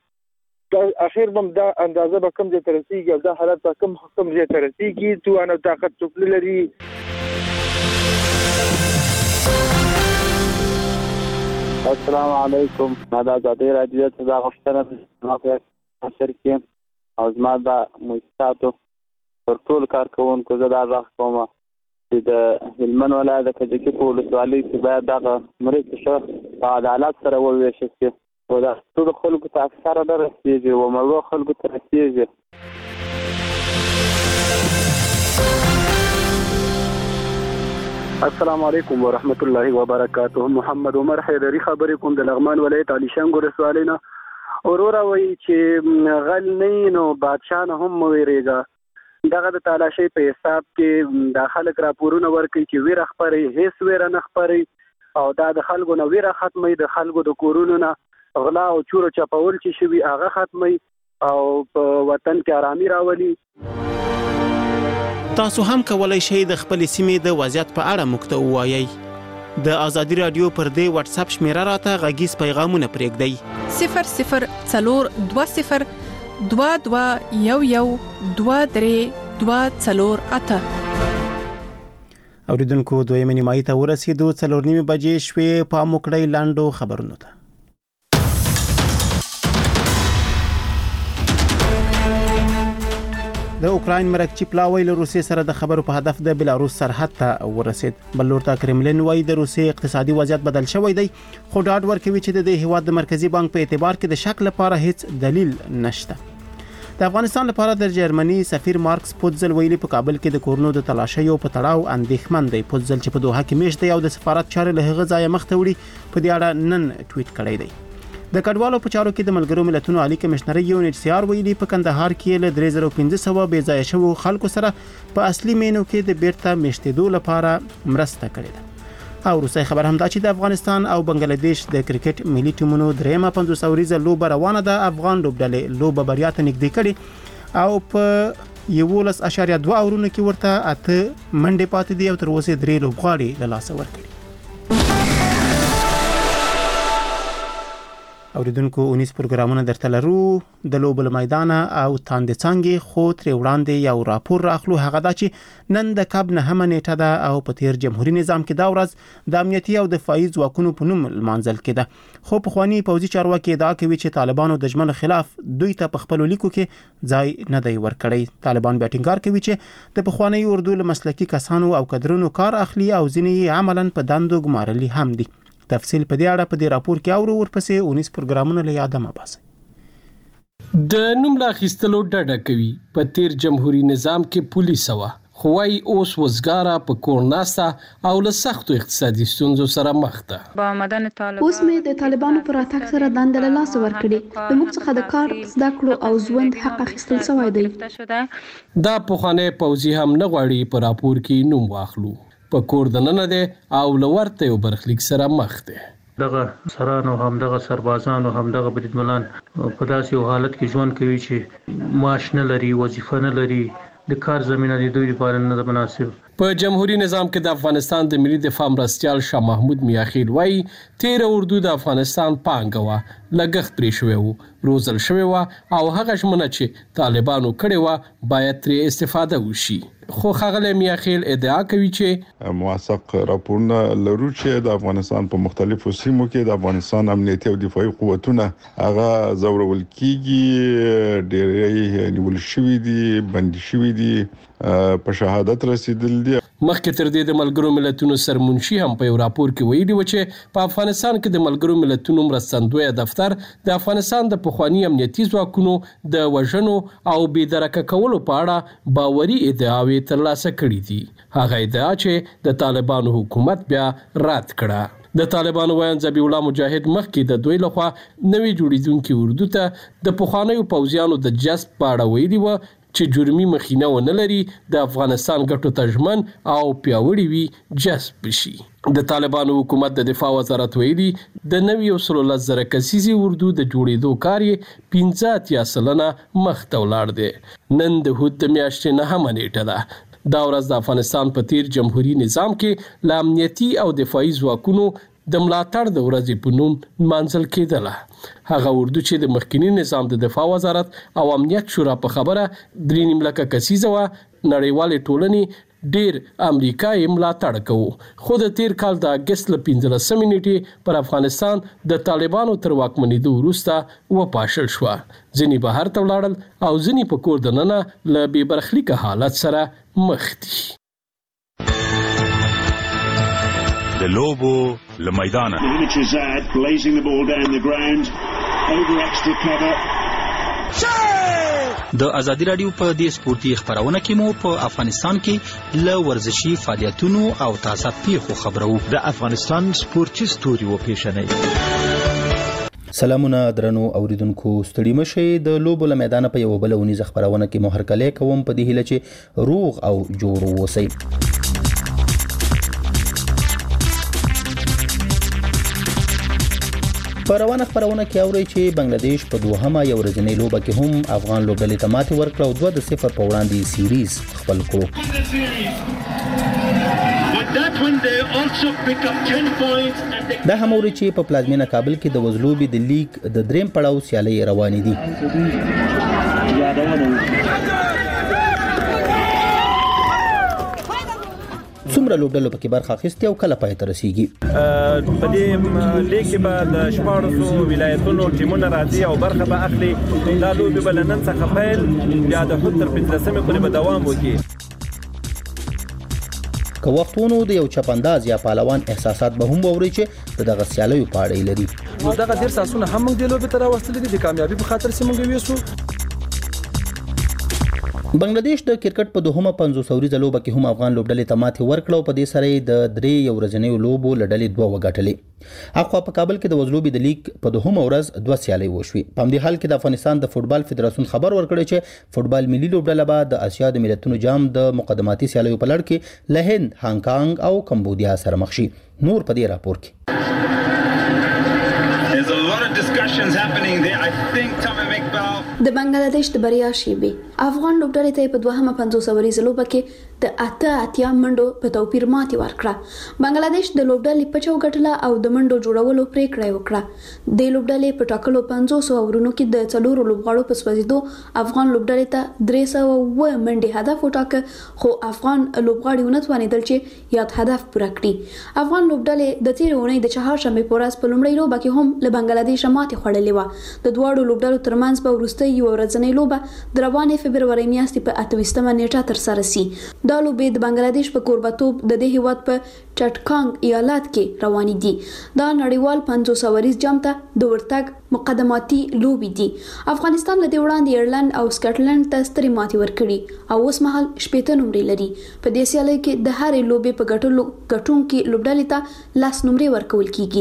د اخر بم دا اندازه به کم ځای ته رسیږي او دا حالت به کم ځای ته رسیږي. توان او طاقت څوک لري. السلام علیکم. دا ازادي رادیو ته دا غوښتنه ده چې او زما د موسساتو پر ټول کارکوونکو زه دا غوښتنه کوم چې د هلمند ولایت د کجکي په ولسوالۍ کې باید دغه مرستې ښه په عدالت سره وویشل شي او دا ټول خلکو ته اکثره نه رسېږي او مړو خلکو ته رسېږي. السلام علیکم ورحمت الله وبرکاته. محمد عمر حیدری خبرې کوم د لغمان ولایت علي شنګ ولسوالۍ نه. وروره وایي چې غل نه نو بادشاه نه هم مه ویرېږه. دغه د تالاشۍ په حساب کې دا خلک راپورونه ورکوي چې ویره خپروي، هیڅ ویره نه خپروي او دا د خلکو نه ویره ختموي، د خلکو د کورونو نه غلا او چور چپول چې شوي هغه ختموي او په وطن کې آرامي راولي. تاسو هم کولای شئ د خپل سیمې د وضعیت په اړه موږ ته ووایئ. د آزادي رادیو پر دې واتس اپ شمیره راته غږیز پیغامونه پرېږدئ. 0020 2211 23 اوریدونکو دویمه نیمایي ته ورسېدو، 4:30 بجې شوې. پام وکړئ لاندو خبرونو ته. د اوکراین مرکچی پلاوی له روسیې سره د خبرو په هدف د بلاروس سرحد ته ورسید. بل لور ته کرملین وايي د روسیې اقتصادي وضعیت بدل شوی دی، خو ډاډ ورکوي چې د دې هیواد د مرکزی بانک په اعتبار کې د شک لپاره هیڅ دلیل نشته. د افغانستان لپاره د جرمني سفیر مارکس پوتزل ویلي په کابل کې د کورونو د تلاشیو په تړاو اندېښمن دی. پوتزل چې په دوحه کې میشت دی او د سفارت چارې له هغه ځایه مخ ته وړي، په دې اړه نن ټویټ کړی دی. د کډوالو په چارو کې د ملګرو ملتونو عالی کمشنر UNHCR ویلي په کندهار کې له 3500 بې ځایه شوو خلکو سره په اصلي مینو کې د بیرته میشتېدو لپاره مرسته کړې ده. او روسي خبر هم دا چې د افغانستان او بنگلاديش د کرکټ ملي ټیمونو درېمه 50 اوریزه لوبه روانه ده. افغان لوبډلې لوبه بریا ته نږدې کړي او په 11.2 اورونو کې ورته 8 منډې پاتې دي او تر اوسه 3 لوبغاړي له لاسه ورکړي. اوریدونکو 19 پروګرامونه درته لرو د لوبل میدان او تاندې څنګه، خو تر وړاندې یو راپور راخلو. هغه دا چې نن د کب 9 نیټه ده او په تیر جمهوریت نظام کې دا ورځ د امنیتي او دفاعي ځواکونو په نوم لمانځل کېده. خو په خواني پوځي چارواکي ادعا کوي چې طالبانو د ژمنو خلاف دوی ته په خپل لیکو کې ځای نه دی ورکړی. طالبان بیا ټینګار کوي چې د پخوانی اردو له مسلکي کسانو او کډرونو کار اخلي او ځینې عملاً په دندو ګمارلي هم دي. تفصیل په دې اړه په دې راپور کې اورو، ورپسې 19 پروګرامونه له یاده ما باسي. د نوم لا خستلو ډډه کوي په تیر جمهوریت نظام کې پولیس وا خوای اوس وزګاره په کورناستا او له سختو اقتصادي ستونزو سره مخ ده. اوس مې د طالبانو پر اتاک سره دند له لاس ورکړي. د موږ څخه د کار زده کړو او ژوند حق اخیستل شوی دی. دا په خانه پوزي هم نه غواړي په راپور کې نوم واخلو. په کور دننه ده او لورته یو برخلیک سره مخ ده. دغه سرانو هم دغه سربازانو هم دغه بریدمنان په داسې حالت کې ژوند کوي چې معاش نه لري، وظیفه نه لري، د کار زمينه د دوی لپاره نه مناسب. په جمهوریت نظام کې د افغانستان د ملي دفاع مرستيال شاه محمود میاخیل وایي 13 اردو د افغانستان پانګوا لګښت پرې شوی وو، روزل شوی وو او هغه ژمنه چې طالبانو کړې و باید ترې استفاده وشي. خو ښاغلی میاخیل ادعا کوي چې موثق راپورونه لرو چې د افغانستان په مختلفو سیمو کې د افغانستان امنیتي او دفاعي قوتونه هغه زورول کیږي، ډېرې نیول شوی دي، بندي شوی دي، په شهادت رسیدل دي. مخکې تر دې د ملګرو ملتونو سرمنشي هم په یو راپور کې ویلي و چې په افغانستان کې د ملګرو ملتونو مرستندوی دفتر د افغانستان د پخوانی امنیتي ځواکونو د وژنو او بېدرکه کولو په اړه باوري ادعاوې ترلاسه کړې دي. هغه ادعا چې د طالبانو حکومت بیا رد کړه. د طالبانو وایي ذبیح الله مجاهد مخکې د دوی لخوا نوې جوړیدونکو اردو ته د پخوانیو پوځیانو د جذب په اړه ویلي و چې جرمي مخینه ونه لري، د افغانستان ګټو تجمن او پیاوړي وي جذب شي. د طالبانو حکومت د دفاع وزارت ویلي د نوي 110,000 کسیزي اردو د جوړېدو کار یې 15% مخ ته ولاړ دی. نن د هوت د میاشتې 9 نیټه ده. دا ورځ د افغانستان په تیر جمهوریت نظام کې له امنیتي او دفاعي ځواکونو د ملاتړ د ورځې په نوم منځل کېدله. هغه اردو چې د مخکنی نظام د دفاع وزارت او امنیت شورا په خبره 3.5 لکه کسیزه و، نړیوال ټولنې ډیر امریکایي ملاتړ کوي. خو د تیر کال د اگست ل 15 نیټې پر افغانستان د طالبانو تر واکمنېدو وروسته وپاشل شو. ځینې بهر ته ولاړل او ځینې په کور دننه له بې برخلیکه حالت سره مخ دي. د لوبو لمیدانه د ازادي رادیو په دې سپورتي خبرونه کې مو په افغانستان کې له ورزشي فعالیتونو او تازه پیښو خبرو. د افغانستان سپورتي ستوري و پیښنې سلامونه درنو اوریدونکو، ستړي مشئ. د لوبو له میدانه په یو بل ونیزه خبرونه کې مو هرکلی کوم په دې هیله چې روغ او جوړ اوسئ. په روانه خبرونه کې اورئ چې بنگلاديش په دوهمه یو ورځنۍ لوبه کې هم افغان لوبډلې ته ماتې ورکړه او 2-0 په وړاندې سیریز خپل کړو. دا هم اورئ چې په پلازمینه کابل کې د وزلوبې د لیګ د دریم پړاو سیالۍ روانې دي. څومره لوبډلو پکې برخه اخیستې او کله پای ته رسیږي؟ په دې لیګ کې به د 14 ولایتونو ټیمونه راځي او برخه به اخلي. دا لوبې به له نن څخه پیل بیا د حد تر 15مې پورې به دوام وکړي. که وخت ونو د یو چپنداز یا پهلوان احساسات به هم واورئ چې دغه سیالیو په اړه لري. نو دغه ډیر ساسونه هم موږ د لوبې ته راوستلي دي د کامیابی په خاطر چې موږ ویسو. بنگلاديش د کرکټ په دوهمه 500 ورځې لوبه کې هم افغان لوبډلې ته ماتې ورکړه او په دې سره د درې یو ورځنیو لوبو لړلې 2 وګټلې. اخوا په کابل کې د وزلوبې د لیګ په دوهمه ورځ 2 سیالۍ وشوې. په همدې حال کې د افغانستان د فوتبال فدراسیون خبر ورکړی چې فوتبال ملي لوبډله به د اسیا د ملتونو جام د مقدماتي سیالیو په لړ کې له هند، هانګ کانګ او کمبودیا سره مخ شي. نور په دې راپور کې د بنگلاديش د بریا شیبي افغان لوبډلې ته په دوهمه 500 ورځې لوبه کې د 8 منډو په توپیر ماتې ورکړه. بنگلاديش د لوبډلې په چوکټله او د منډو جوړولو پریکړه وکړه. د لوبډلې په ټاکلو 500 اورونو کې د 4 لوبغاړو په سوځیدو افغان لوبډلې ته 300 منډي هدف وټاکه، خو افغان لوبغاړي ونه توانیدل چې یاد هدف پوره کړي. افغان لوبډلې د تیر اونۍ د چهارشنبه په ورځ په لومړۍ لوبه کې هم له بنگلاديش ماتې خوړلې و. د دواړو لوبډلو ترمنځ په وروستۍ یو ورځنۍ لوبه د روانې فبرورۍ میاشتې په 28مه نیټه تر سره شي. دا لوبې د بنگلاديش په کوربتوب د دې هیواد په چټکانګ ایالت کې روانې دي. دا نړیوال 500 ورځ جام ته د ورتګ مقدماتي لوبې دي. افغانستان له دې وړاندې ایرلند او سکاټلند ته سترې ماتې ورکړي او اوس مهال 18 نمرې لري. په دې سیالۍ کې د هرې لوبې په ګټونکو لوبډلې ته 10 نمرې ورکول کیږي.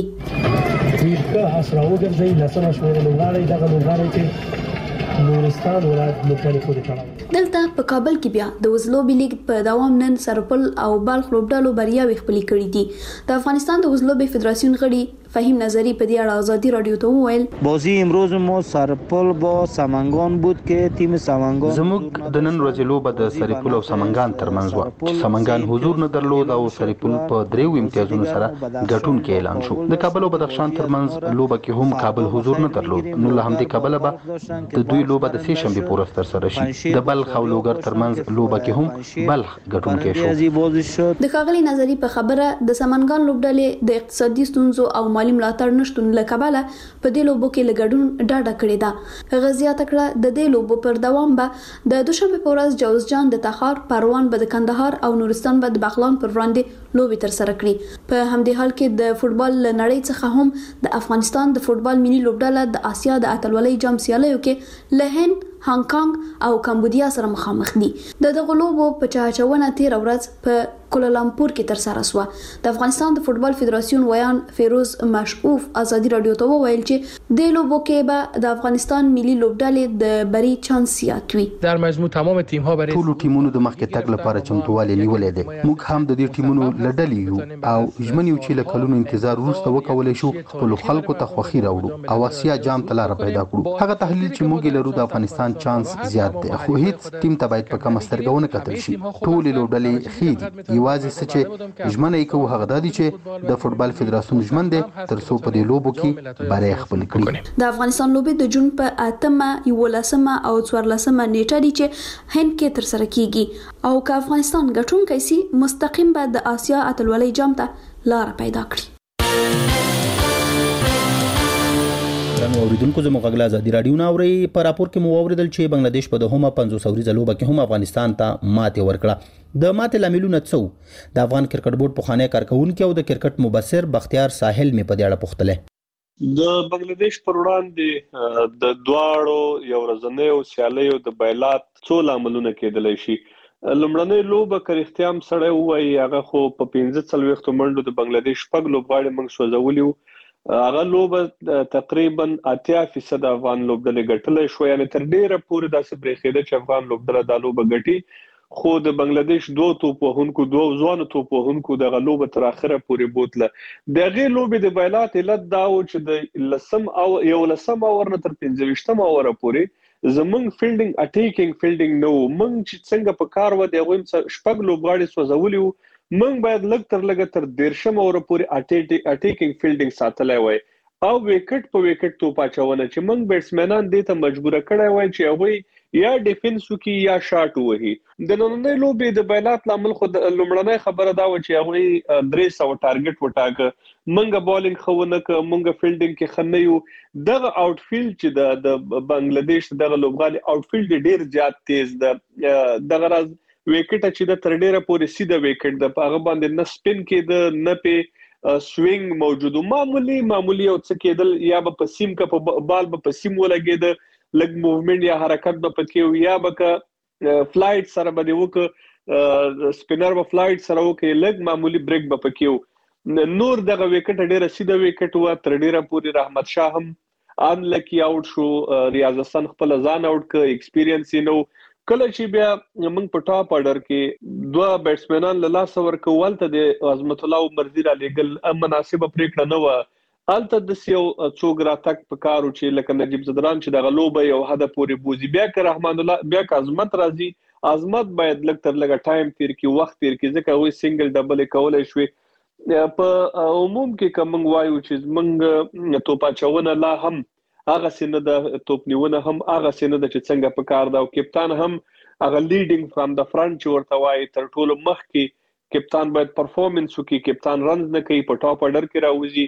نورستان ولایت لوبډلې پورې تړاو. دلته په کابل کې بیا د وزلوبې لیګ په دوام نن سرپل او بلخ لوبډلو بریاوې خپلې کړې دي. د افغانستان د وزلوبې فدراسیون غړي فهیم نظری په دې اړه آزادی رادیو ته وویل بازی امروز ما سرپل با سمنگان بود که تیم سمنگان زموږ د نن ورځې لوبه د سرپل او سمنگان ترمنځ و. سمنگان حضور نه درلود او سرپل په 3 امتیازونو سره ګټونکي اعلان شو. د کابل او بدخشان ترمنځ لوبه کې هم کابل حضور نه درلود. نو له همدې کابل به د دوی لوبه د سې شنبه پورې تر سره شي. د بلخ او لوګر ترمنځ لوبه کې هم بلخ ګټونکي شو. د ښاغلي نظری په خبره د سمنگان لوبډلې د اقتصادي ستونزو او مالی ملاتړ نشټون لکباله په دې لوبو کې لګډون ډاډه کړی دا. غزيات کړه د دې لوبو پر دوام به د دوشنبه په ورځ جوزجان د تخار، پروان به د کندهار او نورستان به د بغلان پر وړاندې لوبي تر سره کړي. په همدې حال کې د فوتبال نړۍ څخه هم د افغانستان د فوتبال ملي لوبډله د اسیا د اتلولۍ جام سیالیو کې له هند، هانګ کانګ او کمبودیا سره مخامخ دي. د دغه لوبو په چاچونه 13 ورځ په کولالامپور کې تر سره شو. د افغانستان د فوتبال فدراسیون ویان فیروز مشعوف آزادی رادیو ته وویل چې د لوبو کې به د افغانستان ملي لوبډلې د بری چانس زیات وي. در مجموع تمام تیم‌ها برای ټول ټیمونو د مخکې تګ لپاره چمتووالی نیولې ده. موږ هم د دې ټیمونو لړلې یو او ژمن یو چې له کلونو انتظار وروسته وکولای شو خپل خلکو ته خوښي راوړو او اسیا جام ته لار پیدا کړو. هغه تحلیل چې موږ لرو د افغانستان چانس زیات دی، خو هیڅ ټیم ته باید په کم سترګونه کتل شي. ټول لوبډلې خېدي یوازې چې ژمنه یې کوو هغه دادی چې د فوتبال فدراسیون ژمن دی تر څو په دې لوبو کې بریا خپل کړي. د افغانستان لوبې د جون په 8مه، 11مه او 14مه نیټه دي چې هند کې تر سره کیږي او که افغانستان ګټونکی سي مستقیم به د اسیا اتلولۍ جام ته لار پیدا کړي. اوریدونکو زموږ غږ آزادي رادیو نه اوري. په راپور کې مو اوریدل چې بنگلاديش په دوهمه 500 ورځې لوبه کې هم افغانستان ته ماتې ورکړه. د ماتې لاملونه څه؟ د افغان کرکټ بورډ پخوانی کارکونکو او د کرکټ مبصر بختیار ساحل می په دې اړه پوښتله. د بنگلاديش پر وړاندې د دواړو یو ورځنیو سیالیو د بایلات څو لاملونه کېدلی شي. لومړنۍ لوبه که اختیام سره وایي هغه خو په 15 منډو د بنگلاديش پګ لوبغاړي موږ سوځولي هغه لوبه تقریبا 80% افغان لوبډلې ګټلې شو، یعنی تر ډیره پورې داسې برېښېده چې افغان لوبډله د لوبه ګټي، خو د بنگلاديش 2 توپ وهونکو 2 ځوان توپ وهونکو د لوبه تر اخره پورې بوتله. دغه لوبه د بایلات علت دا و چې د لسم او یو لسم اور نه تر 15 اور پورې زمونږ فیلډینګ اټیکینګ فیلډینګ نو مونږ چې څنګه په کار و دی غویم شپږ لوبغاړي سوځولي وو، مونږ باید لږ تر لږه تر 13 اور پورې اټیکینګ فیلډینګ ساتلای وای او وکټ په وکټ توپ اچونه چې مونږ بیټسمنان دې ته مجبور کړای وای چې هغه یا ډیفنس وکي یا شاټ وهي. د نننۍ لوبې د بایلات لامل خو د لومړنۍ خبره دا و چې هغه 300 ټارګټ وټاکه، مونږه بالینګ خونه ک مونږه فیلډینګ کې خنیو. دغه آوټ فیلډ چې د بنگلاديش دغه لوبغالي آوټ فیلډ ډیر زیات تیز ده، دغه راز وکټ چې د تر ډیره پورې سیده وکټ د هغه باندې نه سپین کې د نه په سوینګ موجود، معمولی او څه کېدل یا په سیم کا په بال په سیم ولګید، لګ موومنت یا حرکت به پکې یا به فلایټ سره به وک سپینر به فلایټ سره وک لګ معمولی بریک به پکې نور دغه وکټ ډیره سیده وکټ و. تر ډیره پورې رحمت شاه هم ان لکی آوټ شو، ریاض حسن خپل ځان آوټ ک، ایکسپیرینس نو. کله چې بیا موږ په ټاپ آرډر کې 2 بیټسمنان له لاس ورکو ولته د عظمت الله مرزي را لګل مناسبه پریکړه نه و. الته د سیو څوک را تک په کارو چې لکه نجیب زدران چې دغه لوبه یو حد پورې بوزي، بیا که رحمان الله بیا که عظمت راځي، عظمت باید لږ تر لږه ټایم تیر کی وخت تیر کی ځکه وې سنگل ډبل کولای شوی. په عموم کې کوم وایو چې موږ توپ اچونه لا هم هغه سینه د توپ نیونه هم هغه سینه د چې څنګه په کار دا او کپتان هم هغه لیډینګ فرام د فرنٹ چې ورته وایي تر ټولو مخ کې کپتان باید پرفورمنس وکړي، کپتان رنز نه کوي، په ټاپ آرډر کې راوځي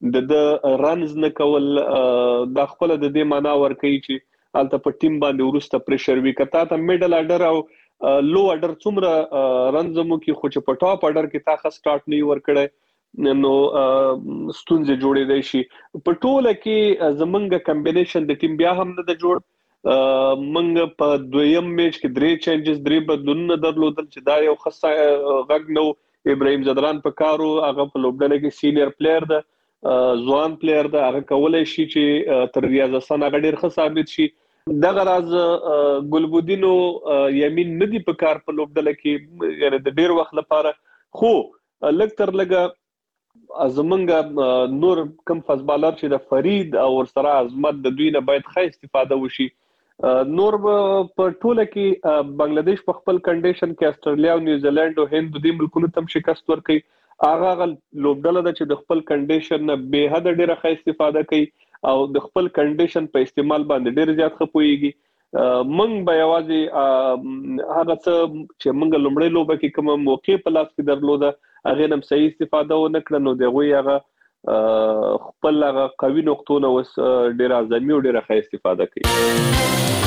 د رنز نه کول د خپل د دې معنا ور کوي چې الته په ټیم باندې ورسته پریشر وی کتا ته میډل آرډر او لو آرډر څومره رنز مو کې خو چې په ټاپ آرډر کې تا ښه سٹارټ نه ور کړی نو ستونزې جوړې دی شي. په ټوله کې زمونږ کمبینیشن د ټیم بیا هم نه د جوړ، منګ په دویم میچ کې 3 چینجز 3 بدلونه درلودل چې دا یو خاصه غږ نو. ابراهیم زدران په کارو هغه په لوبډله کې سینیئر پلیئر ده، ځوان پلیئر ده، هغه کولای شي چې تر ریاض حسن هغه ډیر ښه ثابت شي. دغه راز ګلبودینو یمین ندی په کار په لوبډله کې یعنی د ډیر وخت لپاره، خو لږ تر لږه زمونږ نور کم فزبالر چې د فرید او ورسره عظمت د دوی نه باید ښه استفاده وشي. نور په ټوله کې بنگلاديش په خپل کنډیشن کې استرالیا او نیوزیلند او هند د ملکونو تم شکست ورکړي. هغه لوبډله ده چې د خپل کنډیشن نه به حد ډیره ښه استفاده کوي او د خپل کنډیشن په استعمال باندې ډیر زیات خپويږي. مونږ به یوازې هغه څه چې مونږ لومړی لوبه کې کوم موقع په لاس کې درلوده هغه نم صحیح استفاده ونه کړ، نو دغه هغه خپل هغه قوي نقطونه وس ډیر اعظمي او ډیر ښه استفاده کوي.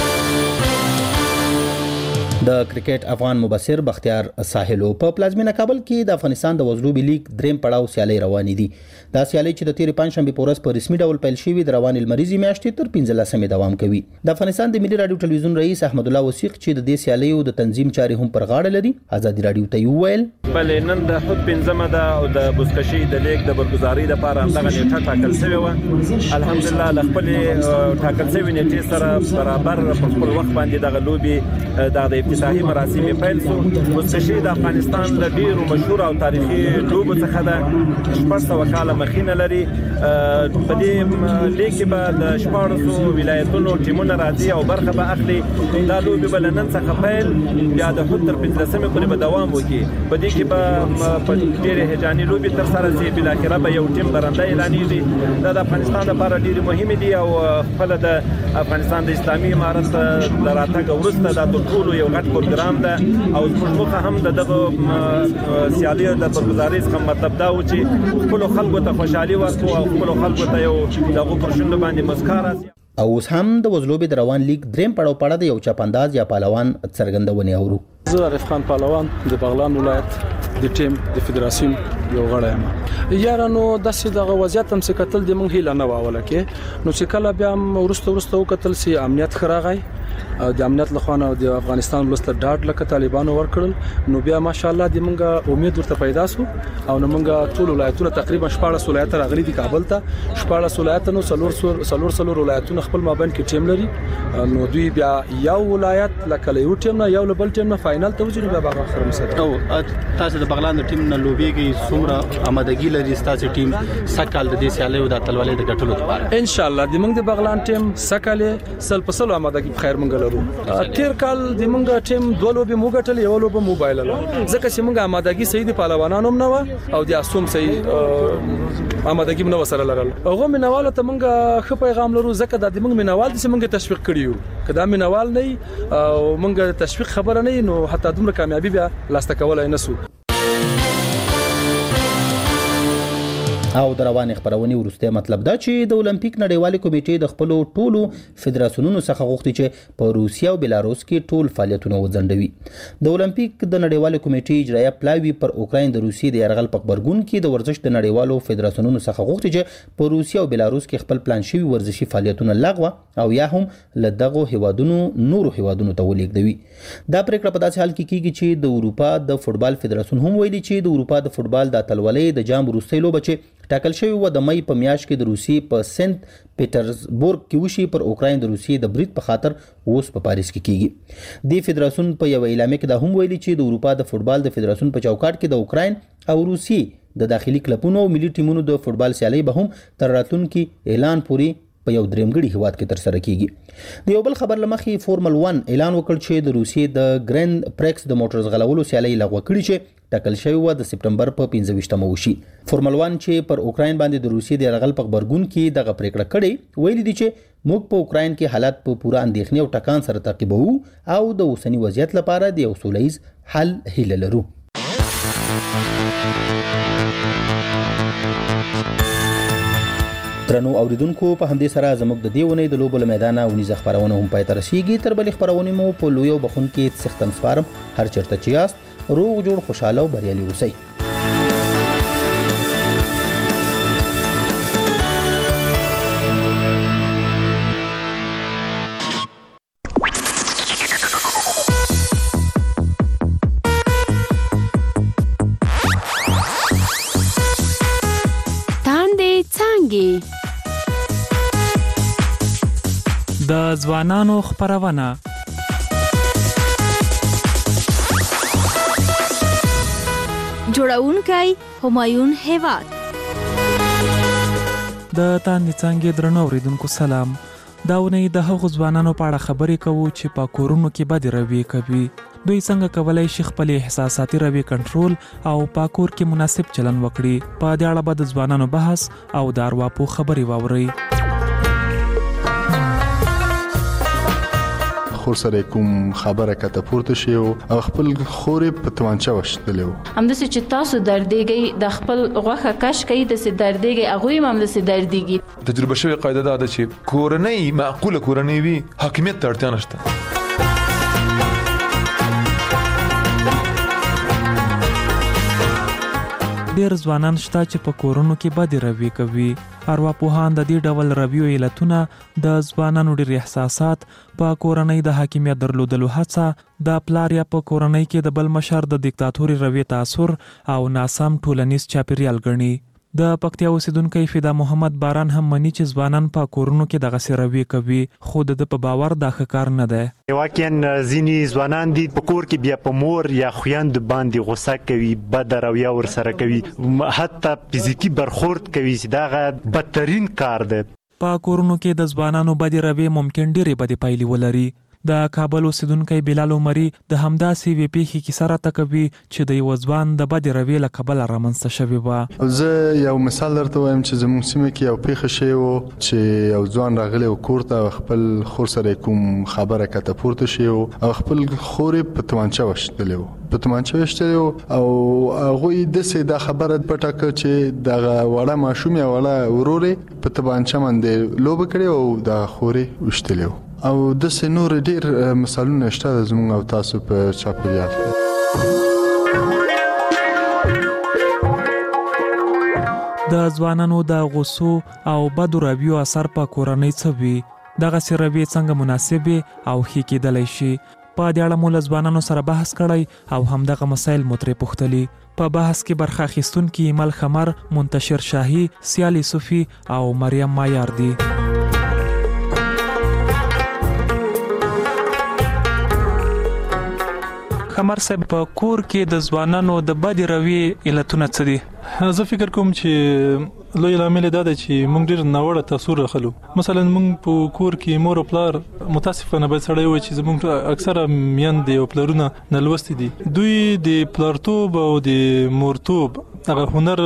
د کرکټ افغان مبصر بختیار ساحلو په پلازمینه کابل کې د افغانستان د وزلوبي لیگ دریم پړاو سیالي روانې دي. دا سیالي چې د تیر پنځشنبه په ورځ په رسمي ډول پیل شوې د روان المریزي میاشتې تر 15مې دوام کوي. د افغانستان د ملي رادیو ټلویزیون رئیس احمد الله وثیق چې د دې سیالیو د تنظیم چارې هم پر غاړه لري ازادي رادیو ته ویل بلې نن د خود 15مه ده او د بوسکشي د لیگ د برگزاري لپاره همدغه نیټه ټاکل شوې و. الحمدلله له خپل ټاکل شوې نیټې سره برابر په خپل وخت باندې دغه لوبي د افتتاحي مراسم پیل شو. بوسکشي د افغانستان د ډیرو مشهور او تاریخي لوبو څخه ده، 400 کاله مخینه لري. په دې لیگ کې به د 14 ولایتونو ټیمونه راځي او برخه به اخلي. دا لوبي بل نن څخه پیل بیا د 15مې پورې به دوام وکړي. په دې کې به په ډېرې هجاني لوبي تر سره شي، بل اخره به یو ټیم برنده اعلانېږي. دا د افغانستان لپاره ډېر مهمه دي او خپل د افغانستان د اسلامي امارت د راتګ وروسته دا ټول یو غټ پروګرام ده او موږ هم دغه سیالي د برگزاري څخه مطلب دا و چې خپل خلکو ته خوشحالي ورکړو او خپل خلکو ته یو دغه پرشند باندې مسکا راځي. او اوس هم د وزلوبي د روان لیگ دریم پړاو پړه د یو چاپانداز یا پهلوان څرګندونه اورو. زه عارف خان پهلوان د بغلان ولایت د ټیم د فدراسیون یو غړی یم. یارانو داسې دغه وضعیت هم څه کتل د مونږ هیله نه واوله کې نو چې کله بیا ورسته وکتل سي امنیت خراغی د امنیت لخوا د افغانستان ولست ډاډ لکه طالبانو ورکړل نو بیا ماشاءالله د منګه امید ورته پیدا سو او نو منګه ټول ولایتونه تقریبا 14 ولایت راغلي دي کابل ته 14 ولایت نو سلور ولایتونه خپل مابین کې ټیم لري نو دوی بیا یو ولایت لکه یو ټیم نه یو بل ټیم نه فائنل ته وځي بیا به اخر مسته او تاسو د بغلان د ټیم نه لوبيږي څومره آمادګي لري تاسو ټیم سکهال د دې سیالي او د اتلولۍ د ګټلو لپاره ان شاء الله د موږ د بغلان ټیم سکهال سل په سل آمادګي په خیر منګ لرو تیر کال د موږ ټیم دوه لوبي مو ګټل یو لوبه موبایل له ځکه چې موږ آمادګي صحیح د پهلوانانو نه و او د اسوم صحیح آمادګي نو وسره لرل هغه منواله ته موږ خو پیغام لرو ځکه د موږ منوال د موږ تشویق کړیو کدا منوال نه او موږ تشویق خبره نه نو حتی دومره کامیابی بیا لاسته کولای نه سو او د روانې خبرونې وروسته مطلب دا چې د اولمپیک نړیوالې کمیټې د خپل ټولو فدراسیونونو څخه غوښتي چې په روسیا او بلاروس کې ټول فعالیتونه وځنډوي د اولمپیک د نړیوالې کمیټې اجرایه پلاوی پر اوکراین د روسیې د یرغل په خبرګون کې د ورزش د نړیوالو فدراسیونونو څخه غوښتي چې په روسیا او بلاروس کې خپل پلان شوی ورزشي فعالیتونه لغوه او یا هم له دغه هیوادونو نورو هیوادونو ته ولېږدوي دا پریکړه په داسې حال کې کیږي چې د اروپا د فوتبال فدراسیون هم ویلي چې د اروپا د فوتبال د اتلولۍ د جام وروستۍ لوبه چې ټاکل شوی و د مې په میاشت کې د روسیې په سنت پیټرزبورګ کې وشي پر اوکراین د روسیې د برید په خاطر اوس په پاریس کې کیږي د فدراسیون په یو اعلامیه کې دا هم ویلي چې د اروپا د فوتبال د فدراسیون په چوکاټ کې د اوکراین او روسیې د داخلي کلبونو او ملي ټیمونو د فوتبال سیالي به هم تر راتلونکي اعلان پورې په یو درېمګړي هیواد کې تر سره کیږي د یو بل خبر لمخې فورمل 1 اعلان وکړ چې د روسیې د ګرند پریکس د موټرز غلولو سیالي لغوه کړي چې ټاکل شوی و د سپټمبر په 15مه وشي فورمل 1 چې پر اوکراین باندې د روسیې د یرغل په خبرګون کې دغه پریکړه کړې ویلي دي چې موږ په اوکراین کې حالات په پوره اندېښنې او ټکان سره تعقیبوو او د اوسنی وضعیت لپاره د یو سولهییز حل هیله لرو ترنو اوریدونکو په همدې سره زموږ د دیونې د لوبو میدان او نيزه خبرونه هم پای ته رسیدي تر بلې خبرونه مو په لوی او بخون کې سختن سپارم هر چرته چې یاست روغ جوړ خوشاله او بریالي اوسئ د ځوانانو خبرونه جوړونکی همایون هیواد د تاندې څنګه درنو اوریدونکو سلام داونه د هغو ځوانانو په اړه خبرې کوو چې په کورونو کې بد روي کوي دوی څنګه کولای شي خپل احساساتي روي کنټرول او په کور کې مناسب چلن وکړي په دې اړه به د ځوانانو بحث او د ارواپو خبرې واوري خور سره کوم خبره کته پورته شي او خپل خورې په توانچه وشتلو همداسې چې تاسو دردېږئ د خپل غوښه کش کوي د سي دردېږئ هغه هم د سي دردېږي تجربه شوی قاعده ده چې کورنۍ معقوله کورنۍ وي حاکمیت ته اړتیا نشته ډیر ځوانان شته چې په کورونو کې بد روي کوي ارواپوهان د دې ډول رویو علتونه د ځوانانو ډیر احساسات په کورنۍ د حاکمیت درلودلو هڅه د پلار یا په کورنۍ کې د بل مشر د دیکتاتوري روي تاثر او ناسم ټولنیز چاپیریال ګڼي د پکتیا اوسیدونکو فدا محمد باران هم مني چې ځوانان په کورونو کې دغه سروي کوي خو د په باور دا ښکار نه ده واقعا ځینی ځوانان دي په کور کې بیا په مور یا خويند باندې غوسه کوي بد رویه ور سره کوي حتی فزیکی برخورد کوي چې دا بدترین کار ده په کورونو کې د ځوانانو بد روي ممکن ډېرې بد پایلې ولري د کابل اوسیدونکو بلال عمري د همداسې وی پی کې سره تکوي چې د یو ځوان د بد روي له کابل رامنځته شوی و زه یو مثال درته وایم چې زموږ سیمه کې یو پیښه شوی و چې یو ځوان راغلی او کور ته خپل خور سره کوم خبره کته پورته شي او خپل خورې په توانچه وشتلو په توانچه وشتلو او هغه د سې د خبره پټه چې د وړه ماشوم یا وړه ورورې په توانچه باندې لوب کړي او د خورې وشتلو او د سنور ډیر مثالونه شته زموږ او تاسو په چاپیریال د ځوانانو د غوسو او بد رویو اثر په کورنۍ څوي دغه سروي څنګه مناسبه او ښه کېدلی شي. په دې اړه مو له ځوانانو سره بحث کړی او همدغه مسایل مو ترې پوښتلي. په بحث کې برخه اخیستونکي ایمل خمر، منتشر شاهي، سیال یوسفي او مریم مایار دي. خمر صاحب، په کور کې د ځوانانو د بدې رویې علتونه څه دي؟ زه فکر کوم چې لوی لامل دا دی چې موږ ډېر ناوړه تاثیر راخلو. مثلا موږ په کور کې مور او پلار متاسفانه باید سړی وي چې زموږ اکثره میندې او پلارونه نالوستي دي. دوی د پلارتوب او د مورتوب هغه هنر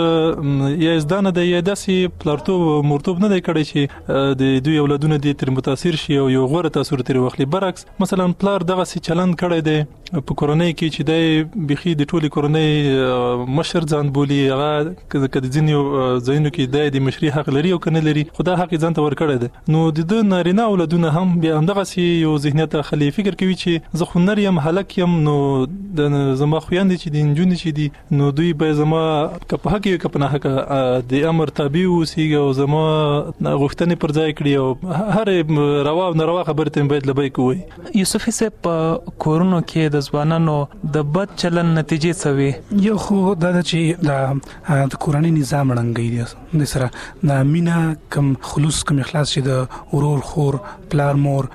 یا زده نه دی، یا داسې پلارتوب او مورتوب نه دی کړی چې د دوی اولادونه دې تر متاثر شي او یو غوره تاثیر ترې واخلي. برعکس مثلا پلار دغسې چلند کړی دی په کورنۍ کې چې دی بیخي د ټولې کورنۍ مشر ځان بولي. هغه که د ځینو ځایونو کې د مشري حق لري او کنه لري، خو دا حق ځان ته ورکړی دی. نو د نارینه اولادونه هم بیا همدغسې یو ذهنیت اخلي، فکر کوي چې زه خو نر یم، هلک یم، نو زما خویندې چې دي، نجونې چې دي، نو دوی به زما که په حق که په ناحقه د امر تابع اوسېږي او زما غوښتنې پر ځای کړي او هر روا او ناروا خبرې ته باید لبیک ووایي. یوسفي صاحب، په کورونو کې د ځوانانو د بد چلن نتیجې څه وي؟ یو خو دا ده چې د کورنۍ نظام ړنګی دی، د سره د مینا کم خلوص کم اخلاص چې د ورور خور پلار مور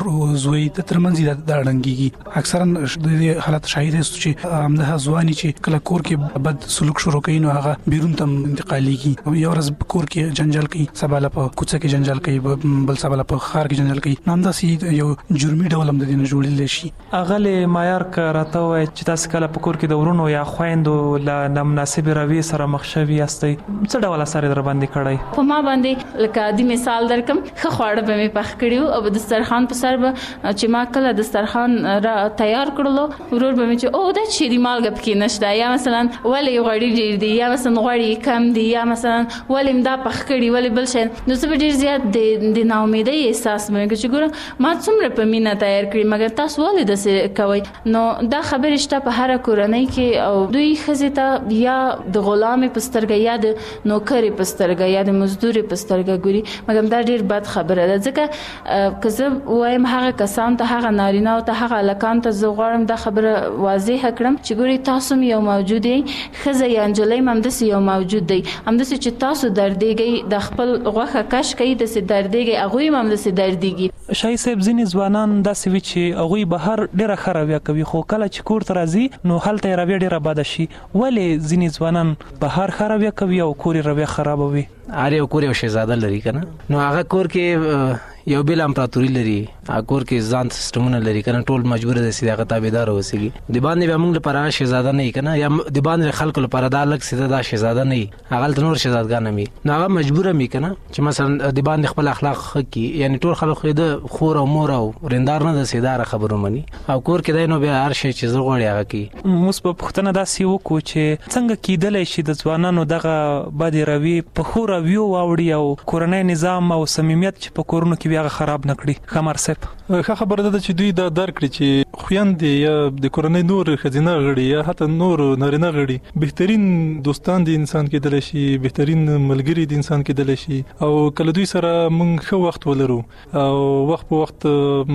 زوی د ترمنځ د ړنګيږي. اکثرا د حالت شاهد است چې همدغه ځواني چې کله کور کې بد سلوک شروع کوي نو هغه بیرون ته انتقالېږي او یو ورځ کور کې جنجال کوي، سبا له په کوڅه کې جنجال کوي، بل سبا له په ښار کې جنجال کوي. نو همداسې یو جرمي ډول هم د دې نه جوړېدلی شي. اغه معیار که راته وایي چې تاسو کله په کور کې د ورونو یا خویندو له نامناسبې رویې سره مخ شوي یاستئ، څه ډول اثر در باندې کړی؟ په ما باندې لکه عادي مثال درکم، ښه خواړه به مې پخ کړي او دسترخوان په سر به چې ما کله دسترخوان را تیار کړلو، ورور به مې چې او دا چې دی مالګه پکې نشته، یا مثلا ولې غوړي ډېر دي، یا مثلا غوړي کم دي، یا مثلا ولې دا پخ کړي، ولې بل شي. نو زه به ډېر زیات د ناامیدۍ احساس مې کوي چې ګوره ما څومره په مینه تیار کړي مګر تاسو ولې داسې کوئ. نو دا خبرې شته په هر کورنۍ کې او دوی ښځې ته یا د غلامې په سترګه یا د نوکرې په سترګه یا د مزدورې په سترګه ګوري. مګر دا ډېر بد خبره ده، ځکه که زه وایم هغه کسان ته، هغه نارینه او ته، هغه هلکان ته زه غواړم دا خبره واضح کړم چې ګوري تاسو هم یو موجود یې، ښځه یا نجلۍ هم همداسې یو موجود دی. همداسې چې تاسو دردېږئ، د خپل غوښه کش کوي، داسې دردېږئ، هغوی هم همداسې دردېږي. شاهي صاحب، ځینې ځوانان داسې وي چې هغوی بهر ډېره ښه رویه کوي، خو کله چې کور ته راځي نو هلته یې رویه ډېره بده شي. ولې ځینې ځوانان بهر ښه رویه کوي او کور یې رویه خرابوي؟ هر یو کور یو شهزاده لري کنه، نو هغه کور کې یو بل امپراتوري لري، هغه کور کې ځان سیستمونه لري کنه، ټول مجبور دي چې هغه تابعدار اوسېږي. د باندې به موږ لپاره شهزاده نه کنه، یا د باندې خلکو لپاره دا لک سیده دا شهزاده نه، هغه نور شهزادګان مي، نو هغه مجبور مي کنه چې مثلا د باندې خپل اخلاق خکې، یعنی ټول خلک خو د خور او مور او رندار نه د سیدار خبرو مني او کور کې دینو به هر شي چې زغړی هغه کی. موږ په پښتنه داسې وکړو چې څنګه کېدلی شي د ځوانانو دغه بدې روي په خو رویو واوړي او کورنۍ نظام او صمیمیت چې په کورونو کې هغه خراب نه کړي. خمر صاحب، ښه خبره ده چې دوی دا درک کړي چې خویندې یا د کورنۍ نور ښځینه غړي یا حتی نور نارینه غړي بهترین دوستان د انسان کېدلی شي، بهترین ملګري د انسان کېدلی شي، او کله دوی سره موږ ښه وخت ولرو او وخت په وخت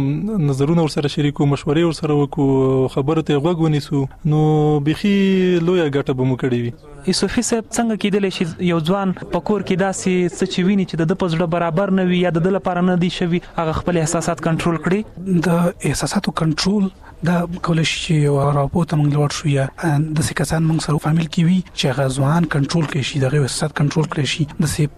نظرونه ورسره شریکو، مشورې ورسره وکړو، خبرو ته غوږ ونیسو، نو بیخي لویه ګټه به مو کړې وي. یوسفي صاحب، څنګه کېدلی شي یو ځوان په کور کې داسې څه چې ویني چې د ده په زړه برابر نه وي یا د ده لپاره نه دي شوي، هغه خپل احساسات کنټرول کړي؟ د احساساتو کنټرول دا کولای شي چې یو راپورته موږ لوړ شو، یا د کسان موږ سره فامیل کې وي چې هغه ځوان کنټرول کړي شي، دغه احساسات کنټرول کړي شي،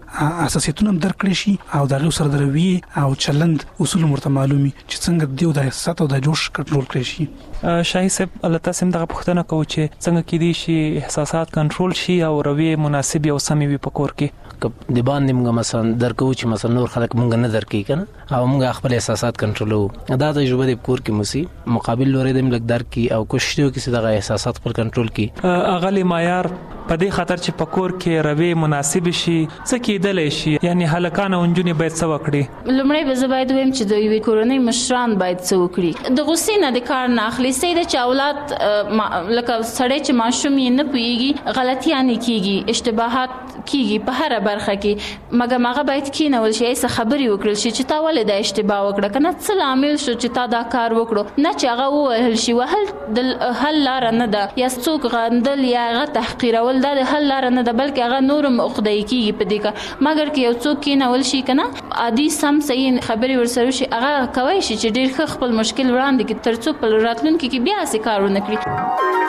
د اساسیتونو هم درک کړي شي او دغه سره د رویې او چلند اصول مرته معلومي چې څنګه دیو د احساسات او د جوش کنټرول کړي شي. شاهي صاحب، الله تاسو هم دغه پوښتنه کوو چې څنګه کېدی شي احساسات کنټرول شي او رویې مناسبې او سمې وي په کور کې؟ د باندې موږ مثلا درکو چې مثلا نور خلک موږ نه درکې کنه او موږ خپل احساسات کنټرولو، دا تجربه د کور کې موسی مقابل لوري د ملک درکې او کوشش کوي چې دغه احساسات پر کنټرول کړي. اغلی معیار په دې خاطر چې په کور کې روي مناسب شي څه کېدلی شي یعنی هلکان او نجونې باید څه وکړي لومړی به زه باید ویم چې د یوې کورنۍ مشران باید څه وکړي د غصې نه د کار نه اخلي سیده چې اولاد لکه سړی چې ماشوم یې نه پوهېږي غلطیانې کېږي اشتباهات کېږي په هره برخه کې مګر هغه باید کېنول شي څه خبرې وکړل شي چې تا ولې دا اشتباه وکړه که نه څه لامل شو چې تا دا کار وکړو نه چې هغه ووهل شي وهل د حل لاره نه ده یا څوک غندل یا هغه تحقیرول دا د حل لاره نه ده بلکې هغه نور هم عقده‌ای کېږي په دې کار مګر که یو څوک کېنول شي که نه عادي سم صحیح خبرې ورسره وشي هغه کولی شي چې ډېر ښه خپل مشکل وړاندې کړي تر څو په راتلونکي کې بیا هسې کار ونه کړي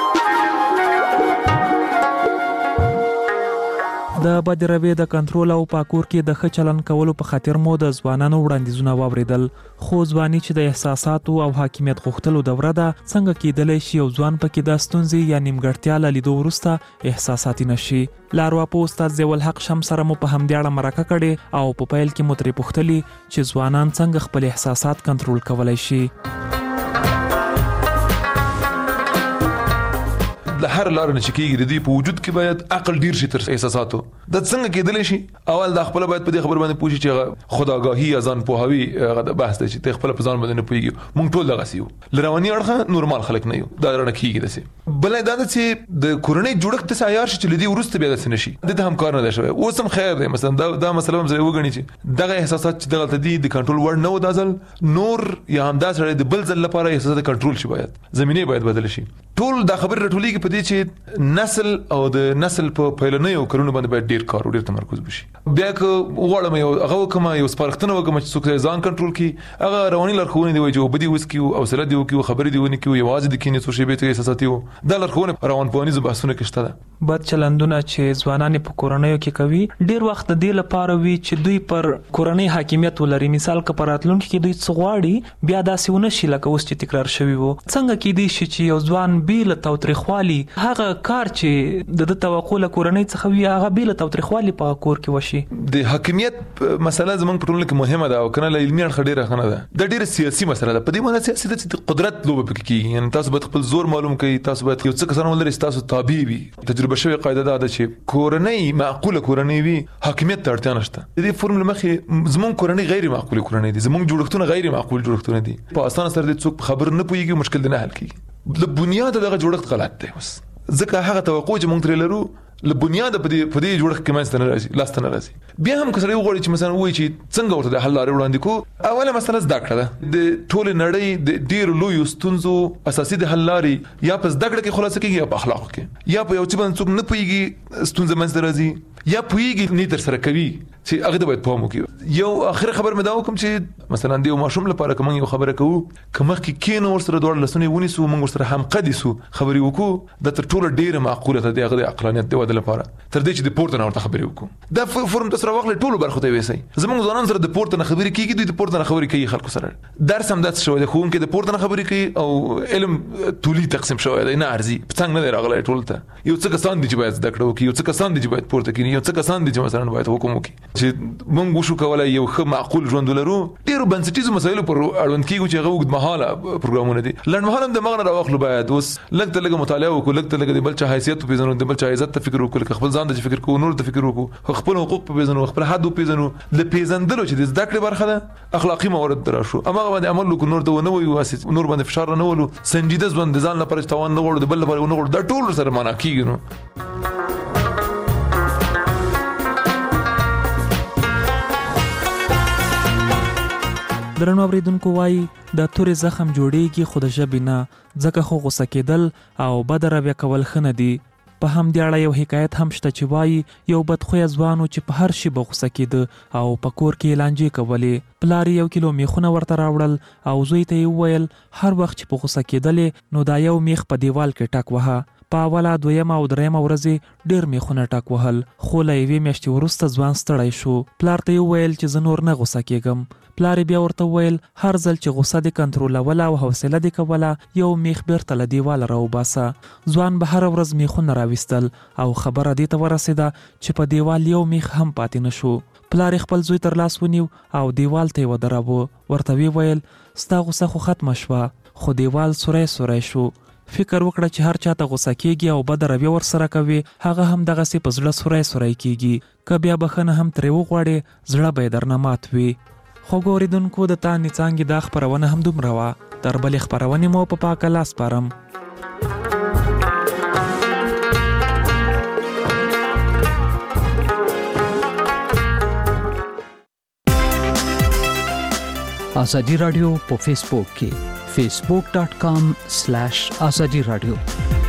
د بد رویې د کنټرول او په کور کې د ښه چلند کولو په خاطر مو د ځوانانو وړاندیزونه واوریدل خو ځواني چې د احساساتو او حاکمیت غوښتلو دوره ده څنګه کېدلی شي یو ځوان پکې د ستونزې یا نیمګړتیا له لیدو وروسته احساساتي نشي لاروپو استاد ضیاء الحق شمس سره مو په همدې اړه مرکه کړې او په پیل کې مو ترې پوښتلي چې ځوانان څنګه خپل احساسات کنټرول کولی شي د هر لار نه چکیږي د دې په وجود کې باید عقل ډیر شي تر احساساتو د څنګه کېدلی شي اول د خپل باید په دې خبر باندې پوښي چې خداګاهي ازان پوهاوی غو بحث دی چې خپل په ځان باندې نه پوهیږي مونږ ټول دغه سیو لرواني اړخه نورمال خلک نه یو دا رڼا کیږي دسه بل دا چې د کورنۍ جوړښت ته عیار شي چې لدی ورسته بیا دسه نشي د هم کار نه دی شوی اوس هم خیر دی مثلا دا مسله هم زه وګڼي چې دغه احساسات چې دغه د کنټرول ور نه و دازل نور یا هم دا سره د بل ځل لپاره احساسات کنټرول شي باید زمينه باید بدل شي ټول دا خبر رټولېږي په دې چې نسل او د نسل په پیلنیو کارونو باندې باید ډیر کار او ډیر تمرکز وشي بیا که وړم یو هغه کوم یو سپارښتنه وکم چې څوک ځان کنټرول کړي هغه رواني لارښوونه دی چې بدی وسکیو او سره دی وکیو خبرې دی ونی کیو یوازې د کینې څو شی به ته احساساتي وو دا لارښوونه روان پوهنیز بحثونه کې شته ده بد چلندونه چې ځوانان په کورنیو کې کوي ډیر وخت د دې لپاره وی چې دوی پر کورنۍ حاکمیت ولري مثال که پر راتلونکي کې دوی څه غواړي بیا داسې ونه شي لکه اوس چې تکرار شوی وو څنګه کې دی چې یو ځوان بیل توتریخوالي هغه کار چې د توقع له کورنۍ څخه وی هغه بیل توتریخوالي په کور کې وشي د حاکمیت مسله زمونږ په ټولنه کې مهمه ده او کنه له علمي اړخ ډیره خنه ده د ډیره سیاسي مسله ده په دې معنی سیاسي د قدرت لوبه پکې کیږي یعنی تاسو باید خپل زور معلوم کړئ تاسو باید یو څه کسان ولرئ تاسو تابع وي تجربه شوی قاعده ده چې کورنۍ معقوله کورنۍ وي حاکمیت ته اړتیا نشته د دې فرمول مخې زمونږ کورنۍ غیر معقوله کورنۍ دي زمونږ جوړښتونه غیر معقول جوړښتونه دي په اسانه سره د څوک خبر نه پويږي مشکل نه حل کیږي له بنیاد دغه جوړښت غلط دی اوس ځکه هغه توقع چې مونږ ترې لرو له بنیاد په دې جوړښت کې منځ ته نه راځي لاس ته نه راځي بیا هم کسره وغوړي چې مثلا وایي چې څنګه ورته د حل لارې وړاندې کو اوله مسله زده کړه ده د ټول نړۍ د ډیر لوی ستونزو اساسي د حل لارې یا په زده کړه کې خلاصه کیږي یا په اخلاق کې یا په یو څه باندې څوک نه پويږي ستونزه منځ ته راځي یا پويږي نه تر سره کوي چې هغه د باید پوهه وکړي یو اخر خبر مې دا وکم چې مثلا د یو ماشوم لپاره کوم یو خبره کوو کومه کې کینو ور سره دوړ لسونه ونیسو موږ سره هم قدیسو خبرې وکړو د تر ټوله ډیره معقوله ده دغه عقلانیت دی ود لپاره تر دې چې د پورت نه ورته خبرې وکړو دا فرم تاسو راوغله ټولو برخو ته وېسي زموږ ځوانان سره د پورت نه خبرې کیږي دوی د پورت نه خبرې کوي خلکو سره درس هم داس شوی د خون کې د پورت نه خبرې کوي او علم تولی تقسیم شوی دی نه ارزي څنګه نه راغلی ټول ته یو څه کسان دي چې باید زده کړو کې یو څه کسان دي چې باید پورته کړي یو څه کسان دي چې مثلا باید حکم وکړي چې موږ وشو کولای یو ښه معقول ژوند ولرو ډیرو بنسټیزو مسایلو پر اړوند کیږي چې هغه وګد مهاله پروګرامونه دي لنډمهاله د مغنه راوخلو باید اوس لږ ته لږ مطالعه وکړو لږ ته لږ د بل چا حیثیت پیژنو د بل چا عزت ته فکر وکړو خپل ځان ته فکر کوو نور ته فکر وکړو خپل حقوق پیژنو خپل حد پیژنو د پیژندلو چې د زده کړې برخه ده اخلاقی موارد دراشو اما باندې عمل وکړو نور ته نه وي واسط نور باندې فشار نه ولو سنجیده ځوان ځان لپاره توان نه وړو د بل لپاره نه وړو دا ټول سره معنا کیږي نو درنو اوریدونکو وایي د تورې زخم جوړیږي خو د ژبې نه ځکه خو غوسه کېدل او بد رویه کول ښه نه دي په همدې اړه یو حکایت هم شته چې وایي یو بدخویه ځوان و چې په هر شي به غوسه کېده او په کور کې لانجې کولې پلار یې 1 کیلو میخونه ورته راوړل او زوی ته یې وویل هر وخت چې په غوسه کېدلې نو دا یو میخ په دیوال کې ټک وهه په اوله دویمه او درېیمه ورځې ډېر میخونه ټک وهل خو له یوې میاشتې وروسته ځوان ستړی شو پلار ته یې وویل چې زه نور نه غوسه کېږم پلار بیا ورته وویل هر ځل چې غوسه دې کنټرولوله او حوصله دې کوله یو میخ بیرته له دیواله راوباسه ځوان به هره ورځ میخونه راویستل او خبره دې ته ورسېده چې په دیوال یو میخ هم پاتې نه شو پلار خپل زوی تر لاس ونیو او دیوال ته یې ودراوه ورته ویې ویل ستا غوسه خو ختمه شوه خو دیوال سوری سوری شو فکر وکړه چې هر چاته غوسه کیږي او بد رویه ورسره کوي هغه هم دغه سي په زړه سورای کیږي که بیا بخنه هم ترې وغواړي زړه به درنه مات وي. خو ګوریدونکو د تا نڅانګې دا خپرونه هم دومره وه. تر بلې خپرونې مو په پاکه لاس سپارم. ازادي رادیو په فیسبوک کې facebook.com/azadi radio